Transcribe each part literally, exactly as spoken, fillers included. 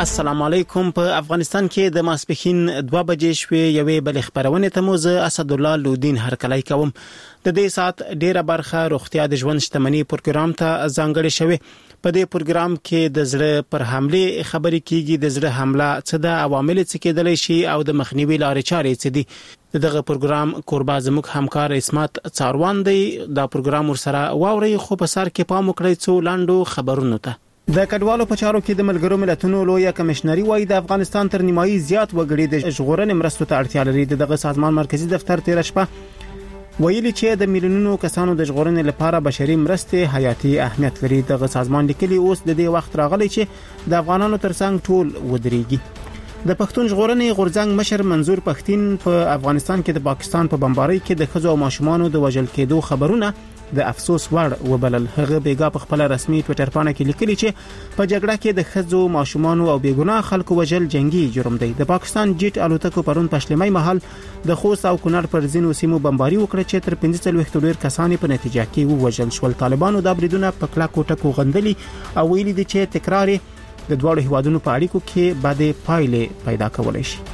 السلام علیکم. په افغانستان کې د ماسپښین دوه بجې شوې یوې بل خبرونه ته مو زه اسد الله لودین هرکلی کوم. د دې سات ډیره برخه روغتیا د ژوند شتمنۍ پروګرام ته ځانګړې شوې. په دې پروګرام کې د زړه پر حمله خبرې کیږي. د زړه حمله څه د عوامل څه کېدلی شي او د مخنیوي لارې چارې څه دي. دغه پروګرام کوربا زموږ همکار اسمت څاروان دی. دا پروګرام ورسره واوري خو په سر کې پام وکړئ څو لاندو خبرونو ته. د کډوالو په چارو کې د ملګرو ملتونو لوی کمشنري وایي د افغانستان تر نیمایي زیات وګړي د ژغورنې مرستو ته اړتیا لري. دغه سازمان مرکزی دفتر تیر شپه ویلي چې د میلیونونو کسانو د ژغورنې لپاره بشري مرستې حیاتي اهمیت لري. دغه سازمان لیکلي اوس د دې وخت راغلی چې د افغانانو ترڅنګ ټول ودرېږي. د پښتون ژغورنې غورځنګ مشر منظور پښتين په افغانستان کې د پاکستان په بمبارۍ کې د ښځو او ماشومانو د وژل کېدو خبرونه د افسوس وړ وبلل. هغه بیګا په خپل رسمي ټوئیټر باندې کې لیکلي چې په جګړه کې د ښځو ماشومانو او بیګناه خلکو وژل جنگي جرم دی. د پاکستان جیټ الوتکو پرون پښلمۍ محل د خوست او کونړ پر ځینو سیمو بمباري وکړه چې تر پنځه څلوېښت ډیر کسان په نتیجه کې ووژل شول. طالبانو د بریدونو په کلاکو ټکو غندلي او ویلي دي چې تکرار د دوه هیوادونو په اړیکو کې بده پایلې پیدا کولای شي.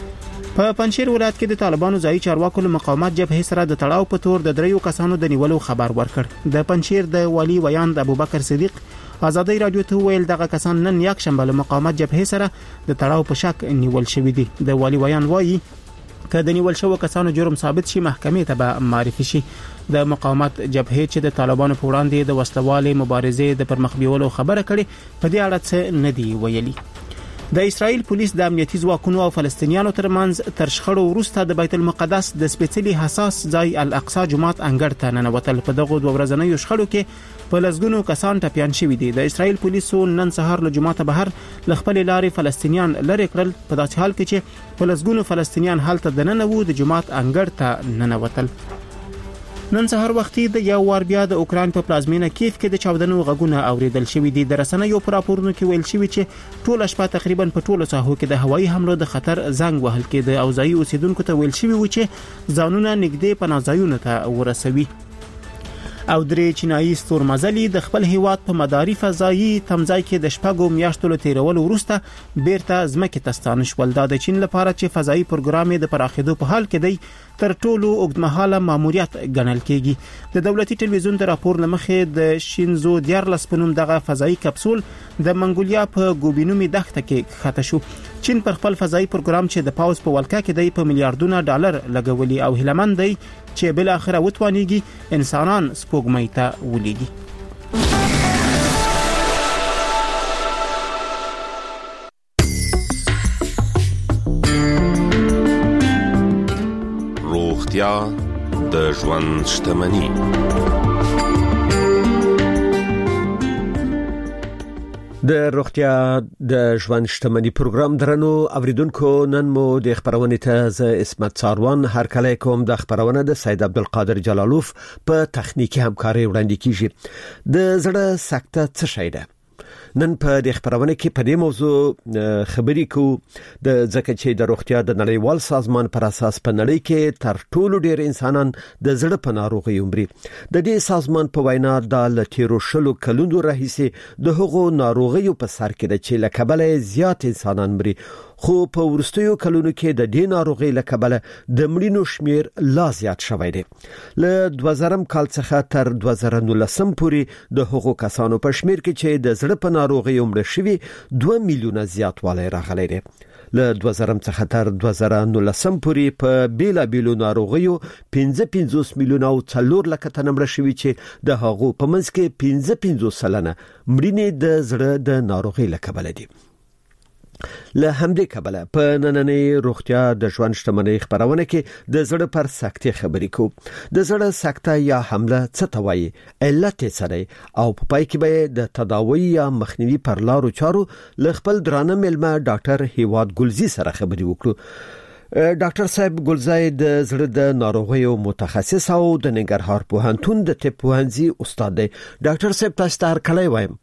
په پنځیر ولایت کې د طالبانو ځای چارواکو له مقاومت جبهې سره د تړاو په تور د دریو کسانو د نیولو خبر ورکړ. د پنځیر د والی ویاند ابوبکر صدیق آزادۍ رادیو ته ویل دغه کسان نن یک شنبه له مقاومت جبهې سره د تړاو په شک نیول شوی دي. د والی ویاند وایي که د نیول شوی کسانو جرم ثابت شي محکمې ته به معرفي شي. د مقاومت جبهې چې د طالبانو په وړاندې د وسلوالې مبارزې د پرمخ بیولو خبره کړي په دې اړه څه نه دی ویلي. د اسرائیل پولیس د امنیتي ځواکونو او فلسطینیانو ترمنځ تر شخړو وروسته د بیت المقدس د سپېڅلي حساس ځای الاقصی جومات انګړ ته ننوتل. په دغه دوه ورځنیو شخړو کې په لسګونو کسان ټپيان شوي دي. د اسرائیل پولیسو نن سهار له جومات بهر ل خپل لارې فلسطینیان لري کړل په داسې حال کې چې په لسګونو فلسطینیان هلته د ننوو د جومات انګړ ته ننوتل. نن سهار وختي د یو وار بیا د اوکران په پلازمینه کیف کې د چاودنو غږونه اوریدل شوي دي. د رسنیو پر راپورونو کې ویل شوی چې ټول شپه تقریبا په ټولو ساحو کې د هوایي حملو د خطر زنګ وهل کېده او ځایي اوسیدونکو ته ویل شوی و چې ځانونه نږدې پناهځایونو ته ورسوي. او درې چینایي ستورمزلي د خپل هیواد په مداري فضایي تمځای کې د شپږو میاشتو له تیرولو وروسته بیرته ځمکې ته ستانه شول. دا د چین لپاره چې فضایي پروګرام د پراخېدو په حال کې دی تر ټولو اوږدمهاله ماموریت ګڼل کېږي. د دولتي ټلویزیون د راپور لمخې د شینزو دیارلس په نوم دغه فضایي کپسول د منګولیا په ګوبینومي دښته کې ښکته شو. چین پر خپل فضایي پروګرام چې د پاوز په ولکه کې دی په میلیارډونو ډالر لګولي او هیلمن دی چې بل اخره وتوانیږي انسانان سپوږمۍ ته ولېږي. روغتیا د ژوند شتمني. د روغتیا د ژوند شتمنۍ پروګرام درنو اوریدونکو نن مو د خبرونه ته ز اسمت څاروان هرکلی کوم. د خبرونه د سید عبدالقادر جلالوف په تخنیکی همکاري وړاندې کیږي. د زړه سکته څه شی ده؟ نن په د خبرونه کې په دې موضوع خبرې کوو د ځکه چې د روغتیا د نړیوال سازمان پر اساس په نړۍ کې تر ټولو ډیر انسانان د زړه په ناروغي عمري. د دې سازمان په وینا د لټیرو شلو کلونو راهیسې د هغو ناروغیو په سر کې د چې لکبله زیات انسانان مري. خو په ورستیو کلونو کې د دې ناروغي لکبله د مړینو شمیر لا زیات شوی دی. له دوه زره کال څخه تر دوه زره نولس پورې د هغو کسانو په شمیر کې چې د زړه په ناروغي عمر شوي دوه میلیونه زیاتوالی راغلی دی. له دوه زره څخه تر دوه زره نولس پورې په بیلا بیلو ناروغیو پنځه پنځوس میلیونه او څلور لک تنه مړه شوي چې د هغو په منځ کې پنځه پنځوس سلنه مړینې د زړه د ناروغي لکبله دي. له همدې کبله په نننۍ روغتیا د ژوند شتمنۍ خبرونه کې د زړه پر سکتې خبرې کوو. د زړه سکته یا حمله څه ته وایي، علت یې څه دی او په پای کې به د تداوی یا مخنیوي پر لارو چارو له خپل درانه مېلمه ډاکټر هیواد ګلزی سره خبرې وکړو. ډاکټر صاحب ګلزی د زړه د ناروغیو متخصص او د ننګرهار پوهنتون د طب پوهنځي استاد دی. ډاکټر صاحب تاسو ته هرکلی وایم.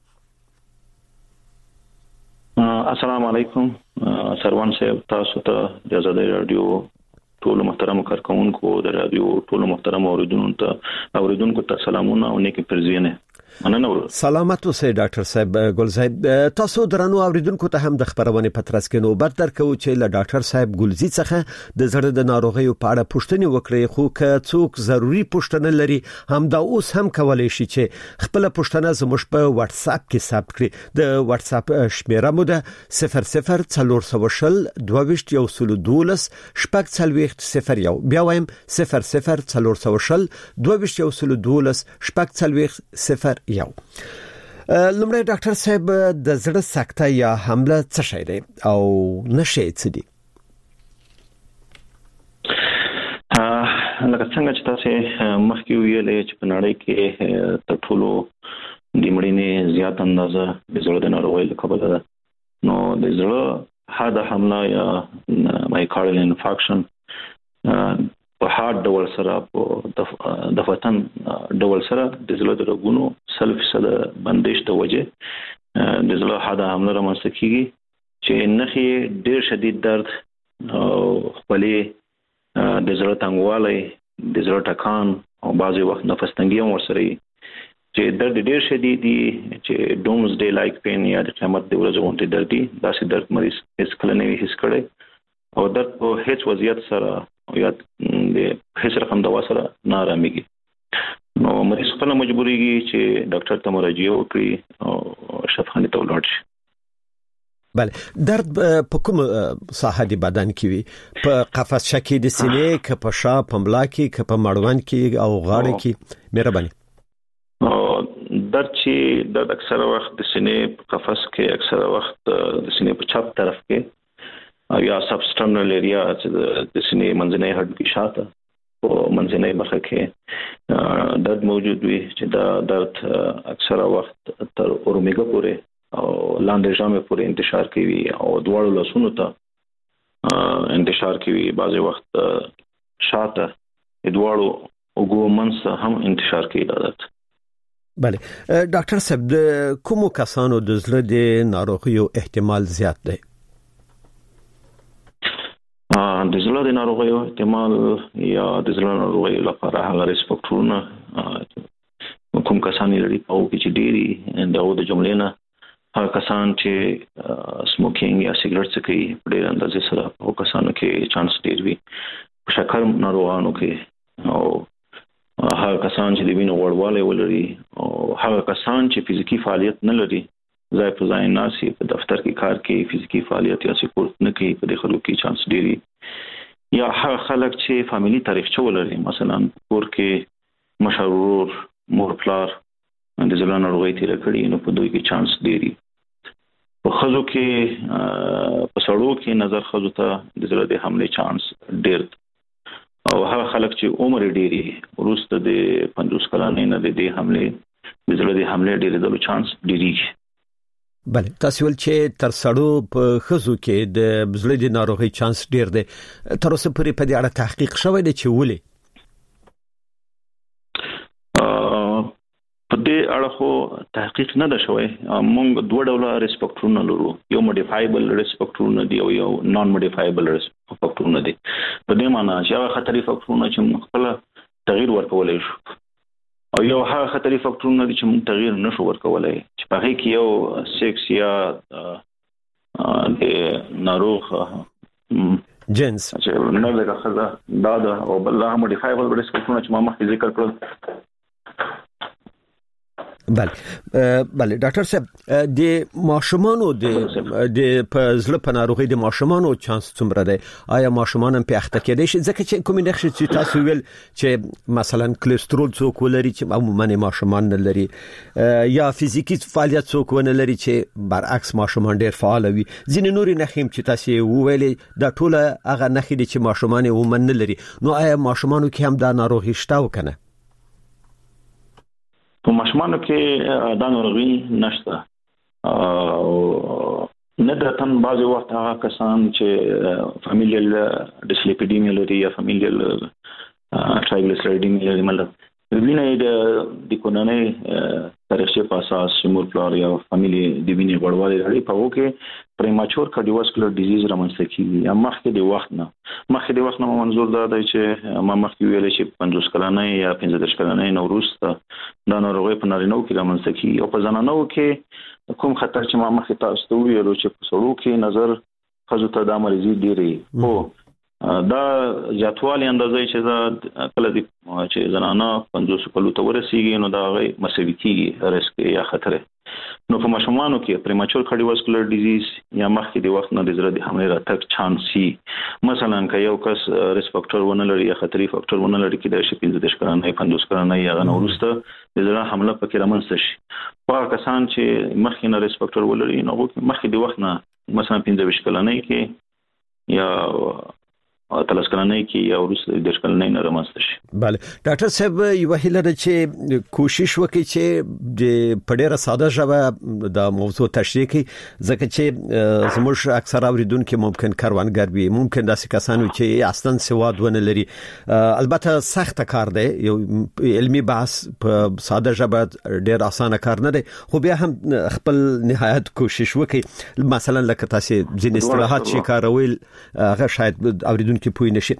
السلام علیکم سروان صاحب، تاسو ته د آزادۍ رادیو ټول محترم کارکونکو د رادیو ټول محترم اوریدونکو ته اوریدونکو ته سلامونه او نیکی پرزینه. مننه. سلامت اوسئ ډاکټر صاحب ګلزید. تاسو درنو اوریدونکو ته هم د خبرونه پترس کې نوبت درکو چې له ډاکټر صاحب ګلزی څخه د زړه د ناروغیو په اړه پوښتنه وکړي، خو که څوک ضروری پوښتنه لري هم دا اوس هم کولای شي چې خپل پوښتنه زموږ په واتس اپ کې ثبت کړي. د واتس اپ شمیره مو ده صفر صفر څلور سوه شل دوه ویشت یو سل دولس شپږ څلوېښت صفر یو. بیا وایم صفر صفر څلور سوه شل دوه ویشت یو سل دولس شپږ څلوېښت صفر یو. لمړی ډاکټر صاحب د زړه سکته یا حمله څه شی دی او نشي څه دي؟ لکه څنګه چې تاسو مخکې ویلې چې په نړۍ کې تر ټولو د مړینې زیات اندازه د زړه د ناروغۍ له کبله ده. نو د زړه حاد حمله یا مایوکارډیال انفارکشن په هارت ډول سره په دفتن ډول سره د زړه د رګونو سل فیصد بندش ته وجه د زړه حاد حمله رامنځته کیږي چې نخي ډیر شدید درد او خپلې د زړه تنګوالی، د زړه ټکان او بعضی وخت نفس تنګي هم ورسره چې درد ډیر شدید دي چې ډومز ډے لایک پین یا د قیامت د ورځې غونډې درد دي. داسې درد مریض هیڅ کله نه حس کړي او درد په هیڅ وضعیت سره یا د هیڅ رقم دوا سره نارامیږي. نو مریض خپل مجبوريږي چې ډاکټر ته مراجعه وکړي او شفاخانه ته ولاړ شي. بله، درد په کوم ساحه د بدن کې وي؟ په قفس شکي د سینې، که په شا، په ملا کې، که په مړوند کې او غاړه کې؟ مهرباني. درد چې درد اکثره وخت د سینې په قفس کې، اکثره وخت د سینې په چپ طرف کې او یا سبسټرنل ایریا چې د سینې منځنۍ هډوکي شاته او منځنۍ برخه کې درد موجود وي چې دا درد اکثره وخت تر اورمیګا پورې او لاندې ژامې پورې انتشار کوي او دواړو لاسونو ته انتشار کوي. بعضی وخت شاته دواړو وګو منځ هم انتشار کوي دا درد. بله ډاکټر صاحب، د کومو کسانو د زړه د ناروغیو احتمال زیات دی؟ د زړه د ناروغیو احتمال یا د زړه ناروغیو لپاره هغه ریسک فاکټورونه کوم کسان لري او چې ډيري دغه د جملې نه هغه کسان چې سموکینګ یا سیګریټ څکوي په ډېر اندازې سره او کسانو کې چانس ډېر وي. شکر ناروغانو کې او هغه کسان چې د وینې غوړوالی ولري او هغه کسان چې فزیکی فعالیت نه لري، ځای په ځای ناسي، په دفتر کې کار کوي، فزیکی فعالیت یا سپورت نه کوي، په دې خلکو کې چانس ډېری. یا هغه خلک چې فامیلی تاریخچه ولري، مثلا کور کې مشر ورور، مور پلار د زړه ناروغۍ تیر کړي، نو په دوی کې چانس ډېری. په ښځو کې په سړو کې نظر ښځو ته د زړه د حملې چانس ډېر او هغه خلک چې عمر ډېری وروسته د پنځوس کلنۍ نه د دې حملې د زړه د حملې ډېرېدلو چانس ډېریږي. بله، تاسو ول چې تر سړو په ښځو کې د زړه د ناروغۍ چانس ډېر دی. تر اوسه پورې په دې اړه تحقیق شوی دی چې ولې؟ په دې اړه خو تحقیق نه ده شوی. موږ دوه ډوله ریسک فاکټورونه لرو، یو موډیفایبل ریسک فاکټورونه دي او یو نان موډیفایبل ریسک فاکټورونه دي. په دې معنی چې هغه خطري فاکټورونه چې موږ خپل تغییر ورکولای شو او یو هغه خطري فاکټورونه دي چې موږ تغییر نشو ورکولای، چې په هغه کې یو سیکس یا د ناروغ جنس چې نه لږه خزه دا ده او بل هغه موډیفایبل ریسک فاکټورونه چې ما مخکې ذکر کړل. بله بله ډاکټر صاحب، د ماشومانو د د په زړه په ناروغي د ماشومانو چانس څومره دی؟ آیا ماشومان هم په اخته کېدای شي؟ ځکه چې کومې نښې چې تاسو ویل چې مثلا کلسترول څوک ولري چې عموما ماشومان نه لري، یا فزیکی فعالیت څوک ونه لري چې برعکس ماشومان ډېر فعال وي، ځینې نورې نښې هم چې تاسو وویلې دا ټول هغه نښې دي چې ماشومان عموما نه لري. نو آیا ماشومانو کې هم دا ناروغي شته او کنه؟ په ماشومانو کې دا ناروغي نشته او ندرتن بعضی وخت هغه کسان چې فامیلیل ډیسلیپیډیمیا لري یا فامیلیل ټرایګلیسیرايډیمیا لري، مطلب وینې د د کورنۍ تاریخچه په اساس مور پلار یا فامیلی د وینې غوړوالی لري، په هغه کې پریماچور کارډیوواسکولر ډیزیز رامنځته کیږي یا مخکې د وخت نه مخکې د وخت نه منظور دا دی چې ما مخکې ویل چې پنځوس کلنۍ یا پنځه دېرش کلنۍ نه وروسته دا ناروغي په نارینه‌و کې رامنځته کیږي او په زنانو کې کوم خطر چې ما مخکې تاسو ته ویلو چې په سړو کې نظر خزو ته د مریضي ډیری او دا جاتوالي اندازې چې دا کله دي چې زنانه پنځوس کلو ته ورسیږي نو دا غي مسوي کیږي ریسک یا خطر نو په ماشومانو کې پریماچور کارډیوواسکولر ډیزیز یا مخکې د وخت نه د زړه د حمله راتګ چانس سي مثلا که یو کس ریسک فاکټور ونه لري یا خطري فاکټور ونه لري کې د شي پنځه دېرش کلنۍ پنځوس کلنۍ یا غنه ورسته د زړه حمله پکې رامنځته شي په کسان چې مخکې نه ریسک فاکټور ولري نو مخکې د وخت نه مثلا پنځه دېرش کلنۍ کې یا تلس کلنۍ کې یا ورسته د کلنۍ نه رامنځته شي. بله ډاکټر صاحب یو هیله ده چې کوشش وکړي چې د پډېره ساده ژبه د موضوع تشریح کړي ځکه چې زموږ اکثر اوریدونکو ممکن کاروانګر وي ممکن داسې کسان وي چې اصلا سواد ونه لري البته سخت کار دی یو علمي بحث په ساده ژبه ډېر اسانه کار نه دی خو بیا هم خپل نهایت کوشش وکړي مثلا لکه تاسو ځینې اصطلاحات چې کاروي هغه شاید اوریدونکو کې پوي نشي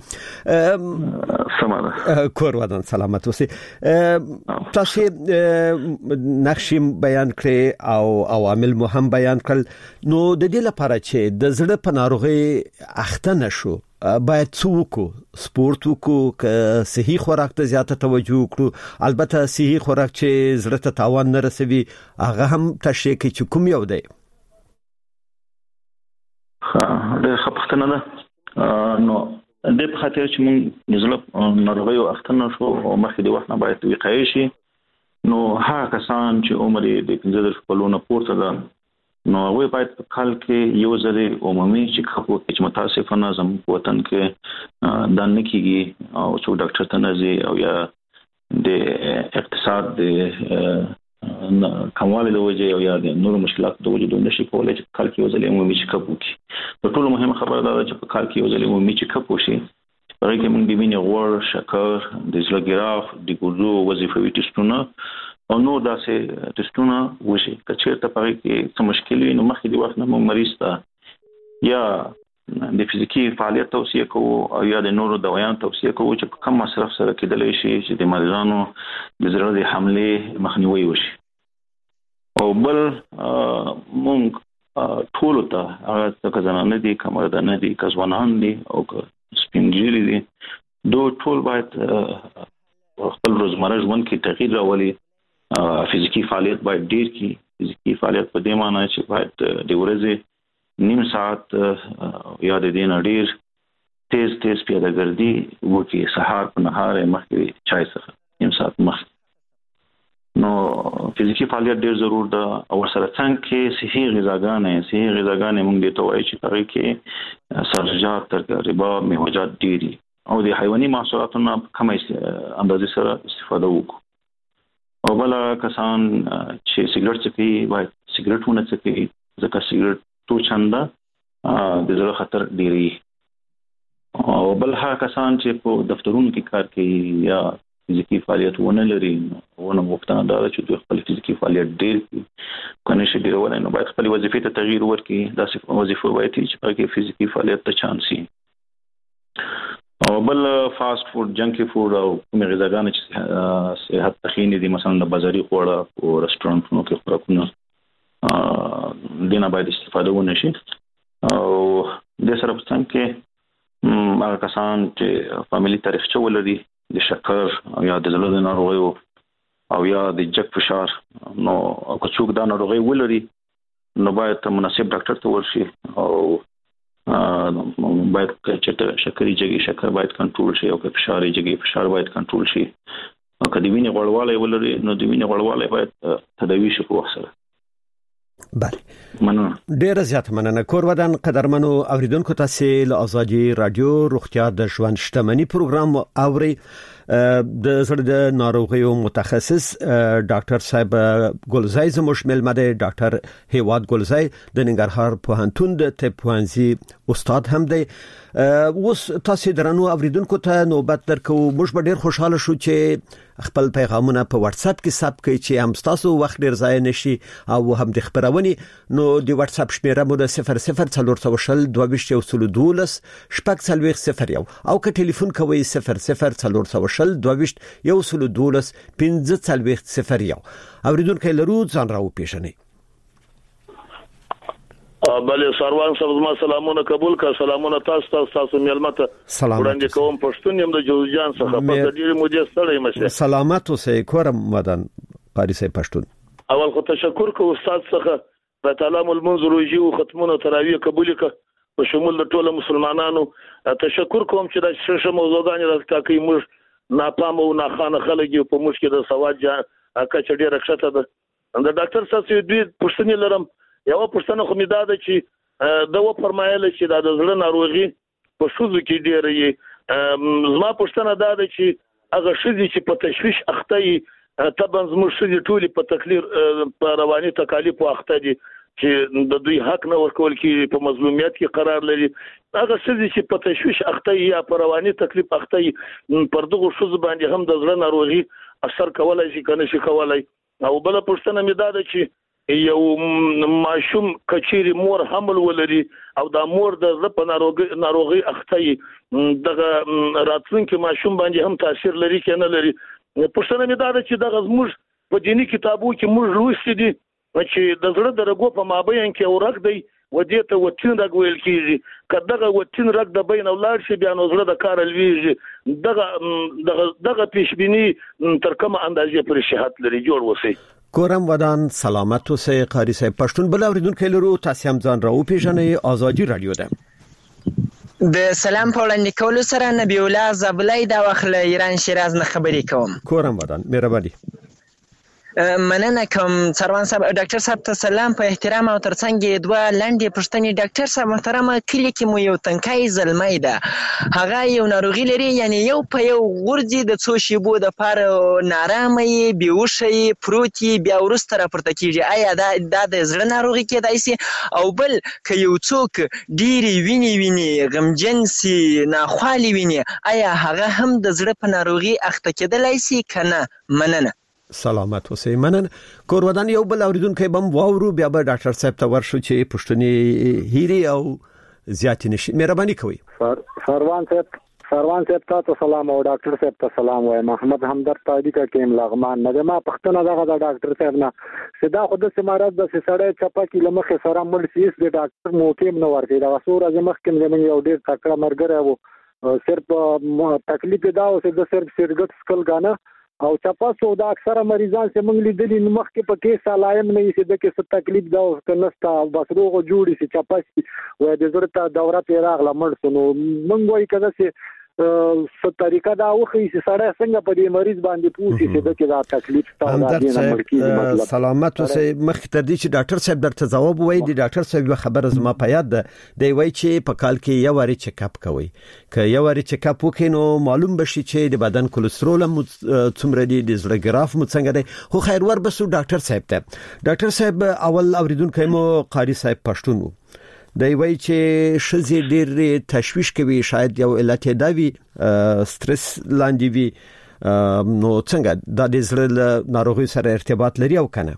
سمانه کور ودان سلامت اوسئ تاسو نقشې بیان کړې او عوامل مهم بیان کړل نو د دې لپاره چې د زړه په ناروغي اخته نشو باید څوک سپورت وکړو که صحي خوراک ته زیاته توجه وکړو البته صحي خوراک چې زړه ته تاوان نه رسوي هغه هم تشریح کوي چې کوم یو دی ها د خپختنه ده نو د په خاطر چې موږ نزله ناروغي او اخته نشو او مخکې د وخت نه باید وقایع شي نو هغه کسان چې عمر د پنځه دېرش کلونو پورته ده نو هغه باید په کال کې یو ځل عمومي چیک اپ وکړي چې متاسفانه زموږ په وطن کې دا نه کیږي او څو ډاکټر ته نه ځي او یا د اقتصاد د کمواله د وجه او یا د نور مشکلات د وجه د نشي کولای چې کال کې یو ځل عمومي چیک اپ وکړي په ټولو مهمه خبره دا ده چې په کال کې یو ځل عمومي چیک اپ وشي هغه کې موږ د وینې غوړ شکر د زړه ګراف د ګردو وظیفوي ټسټونه او نور داسې ټسټونه وشي که چیرته په کې څه مشکل وي نو مخکې د وخت نه موږ مریض ته یا د فزیکی فعالیت توصیه کوو او یا د نورو دوايان توصیه کوو چې کم مصرف سره کېدلی شي چې د مریضانو د زړه د حمله مخنیوي وشي او بل مونږ ټول ته هغه څه ځنانه دي کومه نه دي کزوانان دي او سپینجيري دي دوی ټول باید خپل روزمره ژوند کې تغییر راولي فزیکی فعالیت باید ډیر کی فزیکی فعالیت په دې معنی چې باید د ورځې نیم ساعت یا د دین ډیر تیز تیز پیاده ګرځي وکي سحر په نهار مخکې چای څخه نیم ساعت مخکې نو فزیکی فعالیت ډیر ضرور ده او سره څنګه کې صحي غذاګانې صحي غذاګانې موږ د توای چې هغه کې سبزیجات ترکاریبا میوه‌جات ډیری او د حیواني محصولاتو نه کم اندازې سره استفاده وکړو او بل کسان چې سیګریټ څکوي باید سیګریټ ونه څکوي ځکه سیګریټ تو چنده د زړه خطر ډیری او بل هغه کسان چې په دفترونو کې کار کوي یا فزیکی فعالیت ونه لري ونه وختونه دا چې دوی خپل فزیکی فعالیت ډیر کنه شي ډیرول نو باید خپل وظیفې ته تغییر ورکړي دا څه وظیفه وایي چې په کې فزیکی فعالیت ته چانسي او بل فاست فود جنکی فود او کوم غذاګان چې صحت تخینې دي مثلا د بازاري خوړه او رستورانتونو کې خوراکونه دینه باید استفاده ونه شي او د سره په څنګه کې هغه کسان چې فاميلي تاریخچه ولري د شکر او یا د زړه د ناروغیو او یا د جګ فشار نو که څوک دا ناروغي ولري نو باید مناسب ډاکټر ته ورشي او باید چې شکرې جګي شکر باید کنټرول شي او که فشار جګي فشار باید کنټرول شي او که د وینې غوړوالی ولري نو د وینې غوړوالی باید تداوی شي په وخت سره بله مننه ډیره زیاته مننه کور ودان قدرمنو اوریدونکو تاسو له ازادي رادیو روغتیا د ژوند شتمنۍ پروګرام اوري د زړه د ناروغیو متخصص ډاکټر صاحب ګلزای زموږ ملمه دی ډاکټر هیواد ګلزای د ننګرهار پوهنتون د طب پوهنځي استاد هم دی. اوس تاسو درنو اوریدونکو ته نوبت درکو. موږ به ډیر خوشاله شو چې خپل پیغامونه په واتس اپ کې ثبت کړئ چې هم تاسو وخت ډیر ضایع نشي او هم د خبرونې نو د واتس اپ شمیره مو د صفر صفر څلور سوه شل دوه ویشت یو سل دولس شپږ څلوېښت صفر یو او که ټلیفون کوئ صفر صفر څلور سوه شل دوه ویشت یو سل دولس پنځه څلوېښت صفر یو. اوریدونکو لرو ځان راو پیژنئ. بله سروان صاحب زما سلامونه قبول کا. سلامونه تاسو ته تاسو ملمته وړاندې کوم. پښتون يم د جوزجان څخه په ډیره مودې ستړی مشه. سلامات اوسئ کورم ودان قاری صاحب پښتون. اول خو تشکر کوم استاد څخه په تعالی المنذ روجي او ختمونه تراویح قبول کا په شمول د ټولو مسلمانانو. تشکر کوم چې د شش موضوعګان راکې موږ ناپام او ناخانه خلک په موږ کې د سواد جا کچ ډیره رخصته ده. د ډاکټر صاحب دې پښتني لرم یو پښتنه خو می دا ده چې دا و فرمایله چې د زړه ناروغي په شوزو کې ډیره یې. زما پښتنه دا ده چې هغه شذي چې په تشویش اخته یې طبعا زموږ شذي ټولي په تکلیف په رواني تکالیف اخته دي چې د دوی حق نه ورکول کې په مظلومیت کې قرار لري. هغه شذي چې په تشویش اخته یې یا په رواني تکلیف اخته یې پر دغه شوز باندې هم د زړه ناروغي اثر کولای شي کنه شي کولای. او بل پښتنه می دا ده چې یو ماشوم کچيري مور حمل ولري او دا مور د زپ ناروغي ناروغي اخته دغه راتلونکي ماشوم باندې هم تاثیر لري کنه لري. پښتنه می دا چې دغه موږ په دینی کتابو کې موږ لوستي دي چې د زړه درګو په مابین کې اورک دی ودې ته وتین رګ ویل کیږي. کداغه وتین رګ د بین اولاد شي بیا نو زړه د کار لویږي. دغه دغه دغه پیشبینی تر کومه اندازې پر صحت لري جوړ وسی. کورم ودان سلامت اوسئ قاری صاحب پښتون. بل اوریدونکو لرو تاسو هم ځان راو پیژنئ. آزادی رادیو ده. د سلام په وړاندې کولو سره نبی الله زبلای دا وخت له ایران شیراز نه خبرې کوم. کورم ودان مهرباني. مننه کوم سروان صاحب. ډاکټر صاحب ته سلام په احترام او ترڅنګ دوه لاندې پښتني. ډاکټر صاحب محترمه کلی کې مو یو تنکای زلمای ده هغه یو ناروغي لري یعنی یو په یو ورځي د څو شیبو د پاره نارامي بیوشي پروتي بیا ورسته راپورته کیږي. آیا دا د زړه ناروغي کېدای شي؟ او بل که یو څوک ډيري ویني ویني غمجن سي ناخوالي ویني آیا هغه هم د زړه په ناروغي اخته کېدلای شي کنه؟ مننه. سلامت اوسئ. منن کور ودان. یو بل اوریدونکو بم واورو بیا به ډاکټر صاحب ته ورشو چې پښتوني هيري او زیات نشي. مهرباني کوئ. سروان صاحب سروان صاحب ته سلام او ډاکټر صاحب ته سلام وایم. محمد همدرد پادی کا کیم لغمان نه ما پښتنه دغه د ډاکټر صاحب نه صدا خود سمارات د سړی چپا کی لمخه سره مل سیس د ډاکټر موقع نه ورته دا سور از مخکې زمون یو ډیر تکړه مرګره وو صرف تکلیف دا او د صرف سرګټ سکل غانا او چپاسو دا اکثره مریضان چې موږ لیدلي مخکې په کې سلایم نه یې د کې څه تکلیف دا او نستا بس روغ جوړي چې چپاسي و د زړه دوره پیراغله مرسونو موږ وایي کده چې څه طریقه دا وخی چې سړی څنګه په دې مریض باندې پوښي چې د کې دا تکلیف تا دا نه مرکزي مطلب. سلامت اوسئ. مخکې تر دې چې ډاکټر صاحب درته ځواب وایي د ډاکټر صاحب خبره زما په یاد ده دی وایي چې په کال کې یو واری چیک اپ کوي. که یو واری چیک اپ وکړي نو معلوم بشي چې د بدن کولېسترول هم څومره دی د زړه ګراف مو څنګه دی. خو خیر ور بسو ډاکټر صاحب ته. ډاکټر صاحب اول اوریدونکو مو قاری صاحب پښتون وو دی وایي چې شزي ډېر تشویش کوي شاید یو علت دا وي سترس لاندې وي نو څنګه دا د زړه ناروغي سره ارتباط لري او کنه؟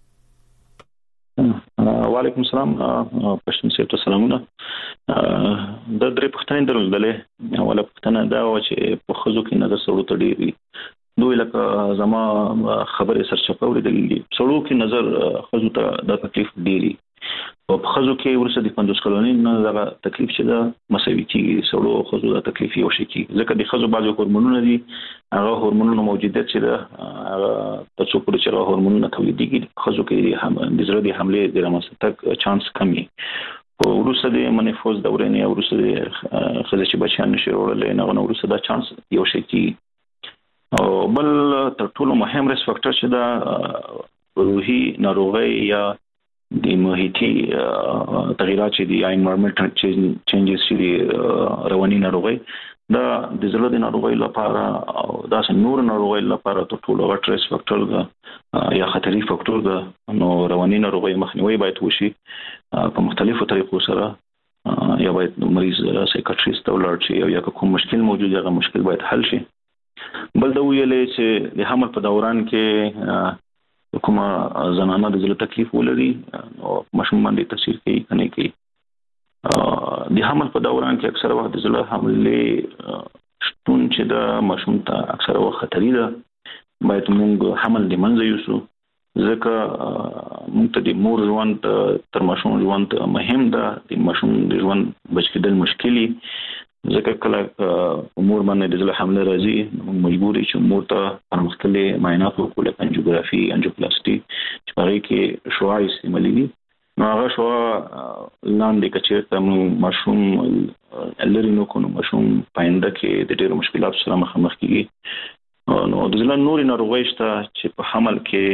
وعلیکم السلام پښتون صاحب ته سلامونه. د درې پښتنې درلودلې. اوله پښتنه دا و چې په خزو کې نظر سړو ته ډېر وي دوی لکه زما خبرې سرچپه ولیدلې سړو کې نظر خزو ته د تکلیف ډېری او په خزو کې ورسره د پنځوس کلونی نه دا تکلیف چې دا مساوي کیږي سړو خزو دا تکلیف یو شي کیږي ځکه د خزو بعضو هورمونونه دي هغه هورمونونه موجودیت چې دا هغه په څو پورې چې هغه هورمونونه تولیدېږي خزو کې هم د زړه د حمله د رامنځته چانس کمی او ورسره د منفوز دورې نه ورسره خزه چې بچیان نشي ورولې نه نو ورسره دا چانس یو شي کیږي. او بل تر ټولو مهم ریس فاکټر چې دا روحي ناروغي یا د محیطي تغیرات چې د انوایرنمنټ چینجز چې رواني ناروغي دا د زړه د ناروغۍ لپاره او دا څنګه نور ناروغۍ لپاره ټول غټ ریسک فاکټور ده یا خطري فاکټور ده. نو رواني ناروغۍ مخنیوي باید وشي په مختلفو طریقو سره. یا باید مریض سایکاټریست ته ولاړ شي او یا کوم مشکل موجود هغه مشکل باید حل شي. بل دا ویلې چې د حمل په دوران کې کومه زنانه د زړه تکلیف ولري او ماشوم باندې تاثیر کوي کني کوي. د حمل په دوران کې اکثره وخت د زړه حملې شتون چې د ماشوم ته اکثره وخت خطري ده. باید موږ حمل د منځ یوسو ځکه موږ ته د مور ژوند تر ماشوم ژوند مهم ده. د ماشوم د ژوند بچ کېدل مشکلي ځکه کله امور باندې د زړه حمله راځي موږ مجبور یو چې مور ته پرمختللي معاینات وکړو لکه انجیوګرافي انجیوپلاسټي چې هغه کې شعاع استعمالي. نو هغه شعاع لاندې کچېرته ماشوم لري نو کوم ماشوم پاینده کې د ډېرو مشکلاتو سره مخامخ کیږي. نو د زړه نوري ناروغۍ شته چې په حمل کې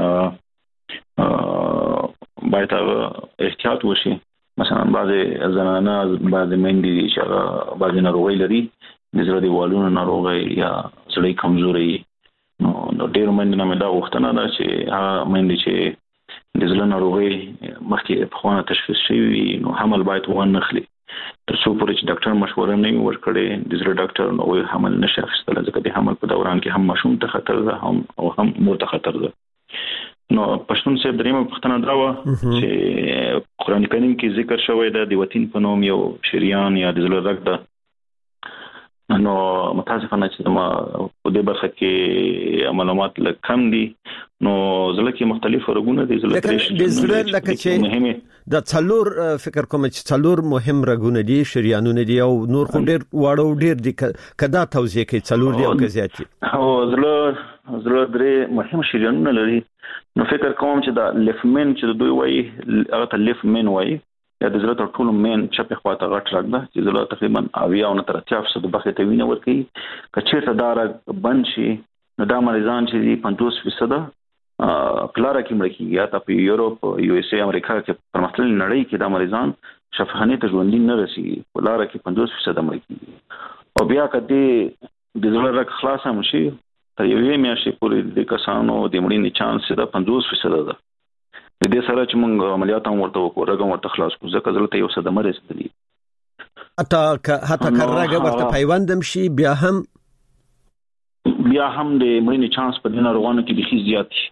باید احتیاط وشي. مثلا بعضی زنانه بعضی مېندې چې بعضی ناروغۍ لري د زړه د والونو ناروغۍ یا زړه کمزوري. نو ډېر مېندې نه دا غوښتنه ده چې هغه مېندې چې د زړه ناروغۍ مخکې په خوانه تشخیص شوی نو حمل باید ونه خلی تر څو پورې چې ډاکټر مشوره نه ورکړي د زړه ډاکټر نو حمل نشي اخیستل ځکه د حمل په دوران کې هم ماشوم ته خطر ده هم او هم مور ته خطر ده. نو پښتون صاحب دریمه پښتنه دا و چې قرآن کریم کې ذکر شوی ده د وطن په نوم یو شریان یا د زړه رګ ده. نو متاسفانه چې ما په دې برخه کې معلومات لږ کم دي. نو زړه کې مختلف رګونه دي. زړه لکه چې مهمه د څلور فکر کوم چې څلور مهم رګونه دي شریانونه دي او نور خو ډېر واړو ډېر دي کدا توضیح کوي څلور دي او زیات دي. او زړه زړه درې مهم شریانونه لري. نو فکر کوم چې دا لیفمن چې دوی وایي هغه ته لیفمن وایي یا د زړه تر ټولو مین چپه خواته غټ رګ ده چې زړه تقریبا اویا او نه تر اتیا فیصد بخې ته وینه ورکوي. کچېرته دا رګ بند شي نو دا مریضان چې پنځوس فیصد کلاره کې مړ کیږي. یا په یورپ یو اس ای امریکا کې پرمختللې نړۍ کې دا مریضان شفاخانه ته ژوندۍ نه رسیږي. کلاره کې پنځوس فیصد مړ کیږي. او بیا کدی د زړه رګ خلاص هم شي تر یوې میاشتې پورې د کسانو د مړینې چانس دا پنځوس فیصد ده. د دې سره چې موږ عملیات هم ورته وکړو رګ ورته خلاص کو ځکه زړه ته یو صدمه رسېدلی. اته حتی که رګ ورته پیوندم شي بیا هم بیا هم د مړینې چانس په دې ناروغانو کې ډېر زیات دی.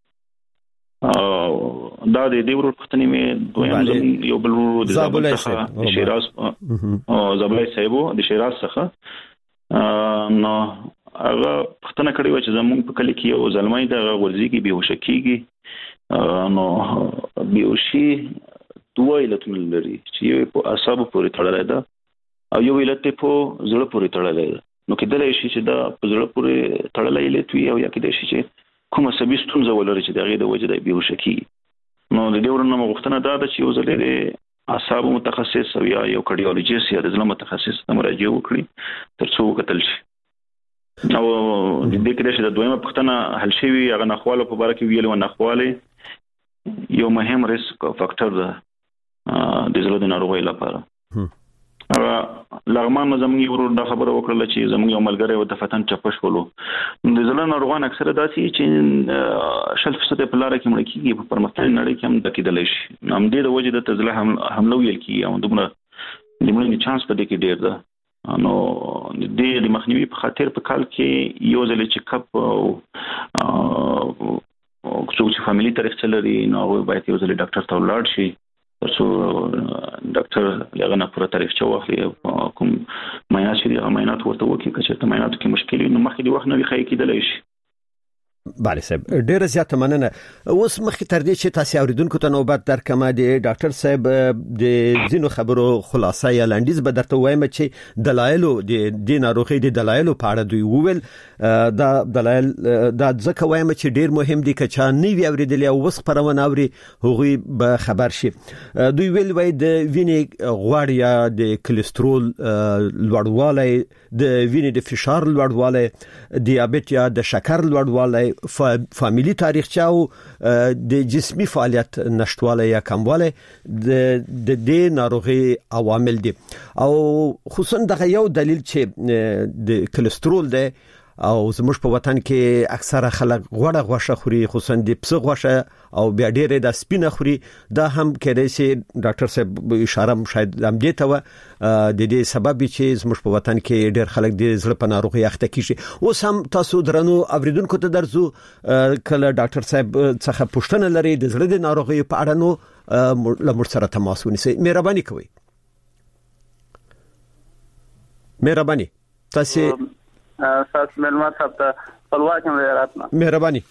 دا د دې ورو پښتنې مې دویم یو بل ورو د زابل څخه د شیراز او زابل صاحبو د شیراز څخه نو هغه پښتنه کړی و چې زموږ په کلی کې یو ځلمای د ورزي کې بهوش کیږي. نو بهوشي دوه علتونه لري چې یو په اعصاب پورې تړلې ده او یو علت په زړه پورې تړلې ده. نو کېدلای شي چې دا په زړه پورې تړلې علت وي او یا کېدای شي چې کومه سبي ستونزه ولري چې دغه د وجه د بهوش کیږي. نو د دې ورنه مغوښتنه دا ده چې یو ځل د اعصاب متخصص او یا یو کارډیولوژیست یا د زړه متخصص ته مراجعه وکړي ترڅو وکتل شي. او د دې کې چې د دویمه پښتنه حل شي هغه نخواله په باره کې ویلو نخواله یو مهم ریسک فاکټور ده د زړه د ناروغۍ لپاره. هغه لغمان زموږ ورو د خبره وکړه چې زموږ یو ملګری و د فتن چپش ولو د زړه ناروغان اکثره داسي چې شل فیصد په لار کې مړ کیږي په پرمختللې نړۍ کې هم د کېدلی شي. هم دې د وجه د تزله حمله ویل کیږي او دومره د مړینې چانس په دې کې ډیر ده. نو د دې مخنیوي په خاطر په کال کې یو ځل چې کپ او چې فاميلي تاریخ چلري نو باید یو ځل ډاکټر ته ولاړ شي ترڅو ډاکټر هغه نه پوره تاریخ چوخلي کوم معاینات شي هغه معاینات ورته وکړي چې ته معاینات کې مشکل نه مخکې د وخت نه وي خې کېدلی شي. بله صاحب ډیره زیاته مننه. اوس مخکې تر دې چې تاسو اوریدونکو ته نوبت درکمه د ډاکټر صاحب د زینو خبرو خلاصه یا لنډیز به درته وایم چې دلایل د د ناروغي د دلایل په اړه دوی وویل. دا دلایل دا ځکه وایم چې ډیر مهم دي چې نه وی اوریدل او وس خبرونه اوري هغوی به خبر شي. دوی ویل وای د وینې غوړ یا د کولېسترول لوړوالی د وینې د فشار لوړوالی دیابت یا د شکر لوړوالی فامیلی تاریخچه او د جسمي فعالیت نشټواله یا کمواله د د دې ناروغي عوامل دي او خصوصا دغه یو دلیل چې د کولېسترول دی او زموږ په وطن کې اکثره خلک غوړه غوښه خوري خصوصا د پسه غوښه او بیا ډېرې د سپینه خوري دا هم کېدای شي ډاکټر صاحب اشاره شاید هم دې ته و د دې سبب چې زموږ په وطن کې ډېر خلک د زړه په ناروغي اخته کیږي اوس هم تاسو درنو اوریدونکو ته درځو کله ډاکټر صاحب څخه پوښتنه لري د زړه د ناروغي په اړه نو لمر سره تماس ونیسئ مهرباني کوئ مهرباني تاسو ساس ملما صاحب ته خپلواکم راتنه مهرباني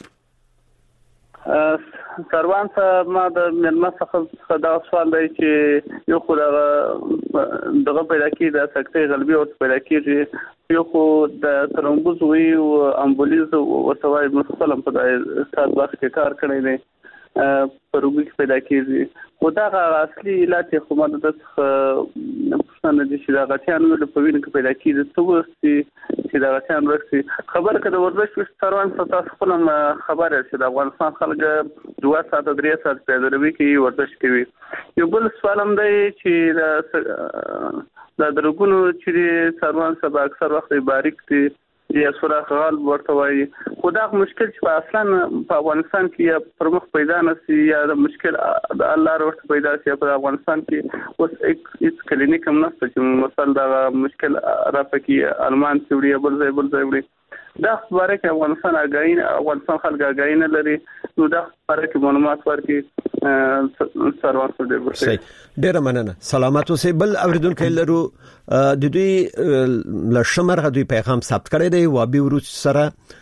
سروان صاحب ما د ملما څخه دا سوال دی چې یو خو دغه پیدا کی د سکتې قلبي او پیدا کیږي یو خو د ترومبوز وی او امبولیز او سوای مستقلم په د سات وخت کې کار کړی دی پروګي پیدا کیږي خو دا اصلي علاج خو ماده د پښتنه د شي دا غتیانو د پوینې کې پیدا کیږي څو چې دا غتیان ورسي خبر کده ورزش سروان تاسو خپل خبره چې د افغانستان خلک دوه ساعت درې ساعت په دروي کې ورزش کوي یو بل سوال هم دی چې دا درګونو چې سروان سبا اکثر وخت باریک دي یا سوراخ غالب ورته وایي خو دا مشکل چې په اصلا په افغانستان کې پرمخ پیدا نشي یا د مشکل د الله ورته پیدا شي په افغانستان کې اوس هیڅ کلینیک هم نشته چې مثلا دا مشکل راپکې المان سیوري بل ځای بل ځای وړي دا خبره کې افغانستان اگاین افغانستان خلک اگاین لري نو دا خبره کې معلومات ورکړي سروان سره ورسي ډیر مننه سلامات اوسئ بل اوریدونکو لرو د دوی لشمرغه دوی پیغام ثبت کړی دی وابي ورو سره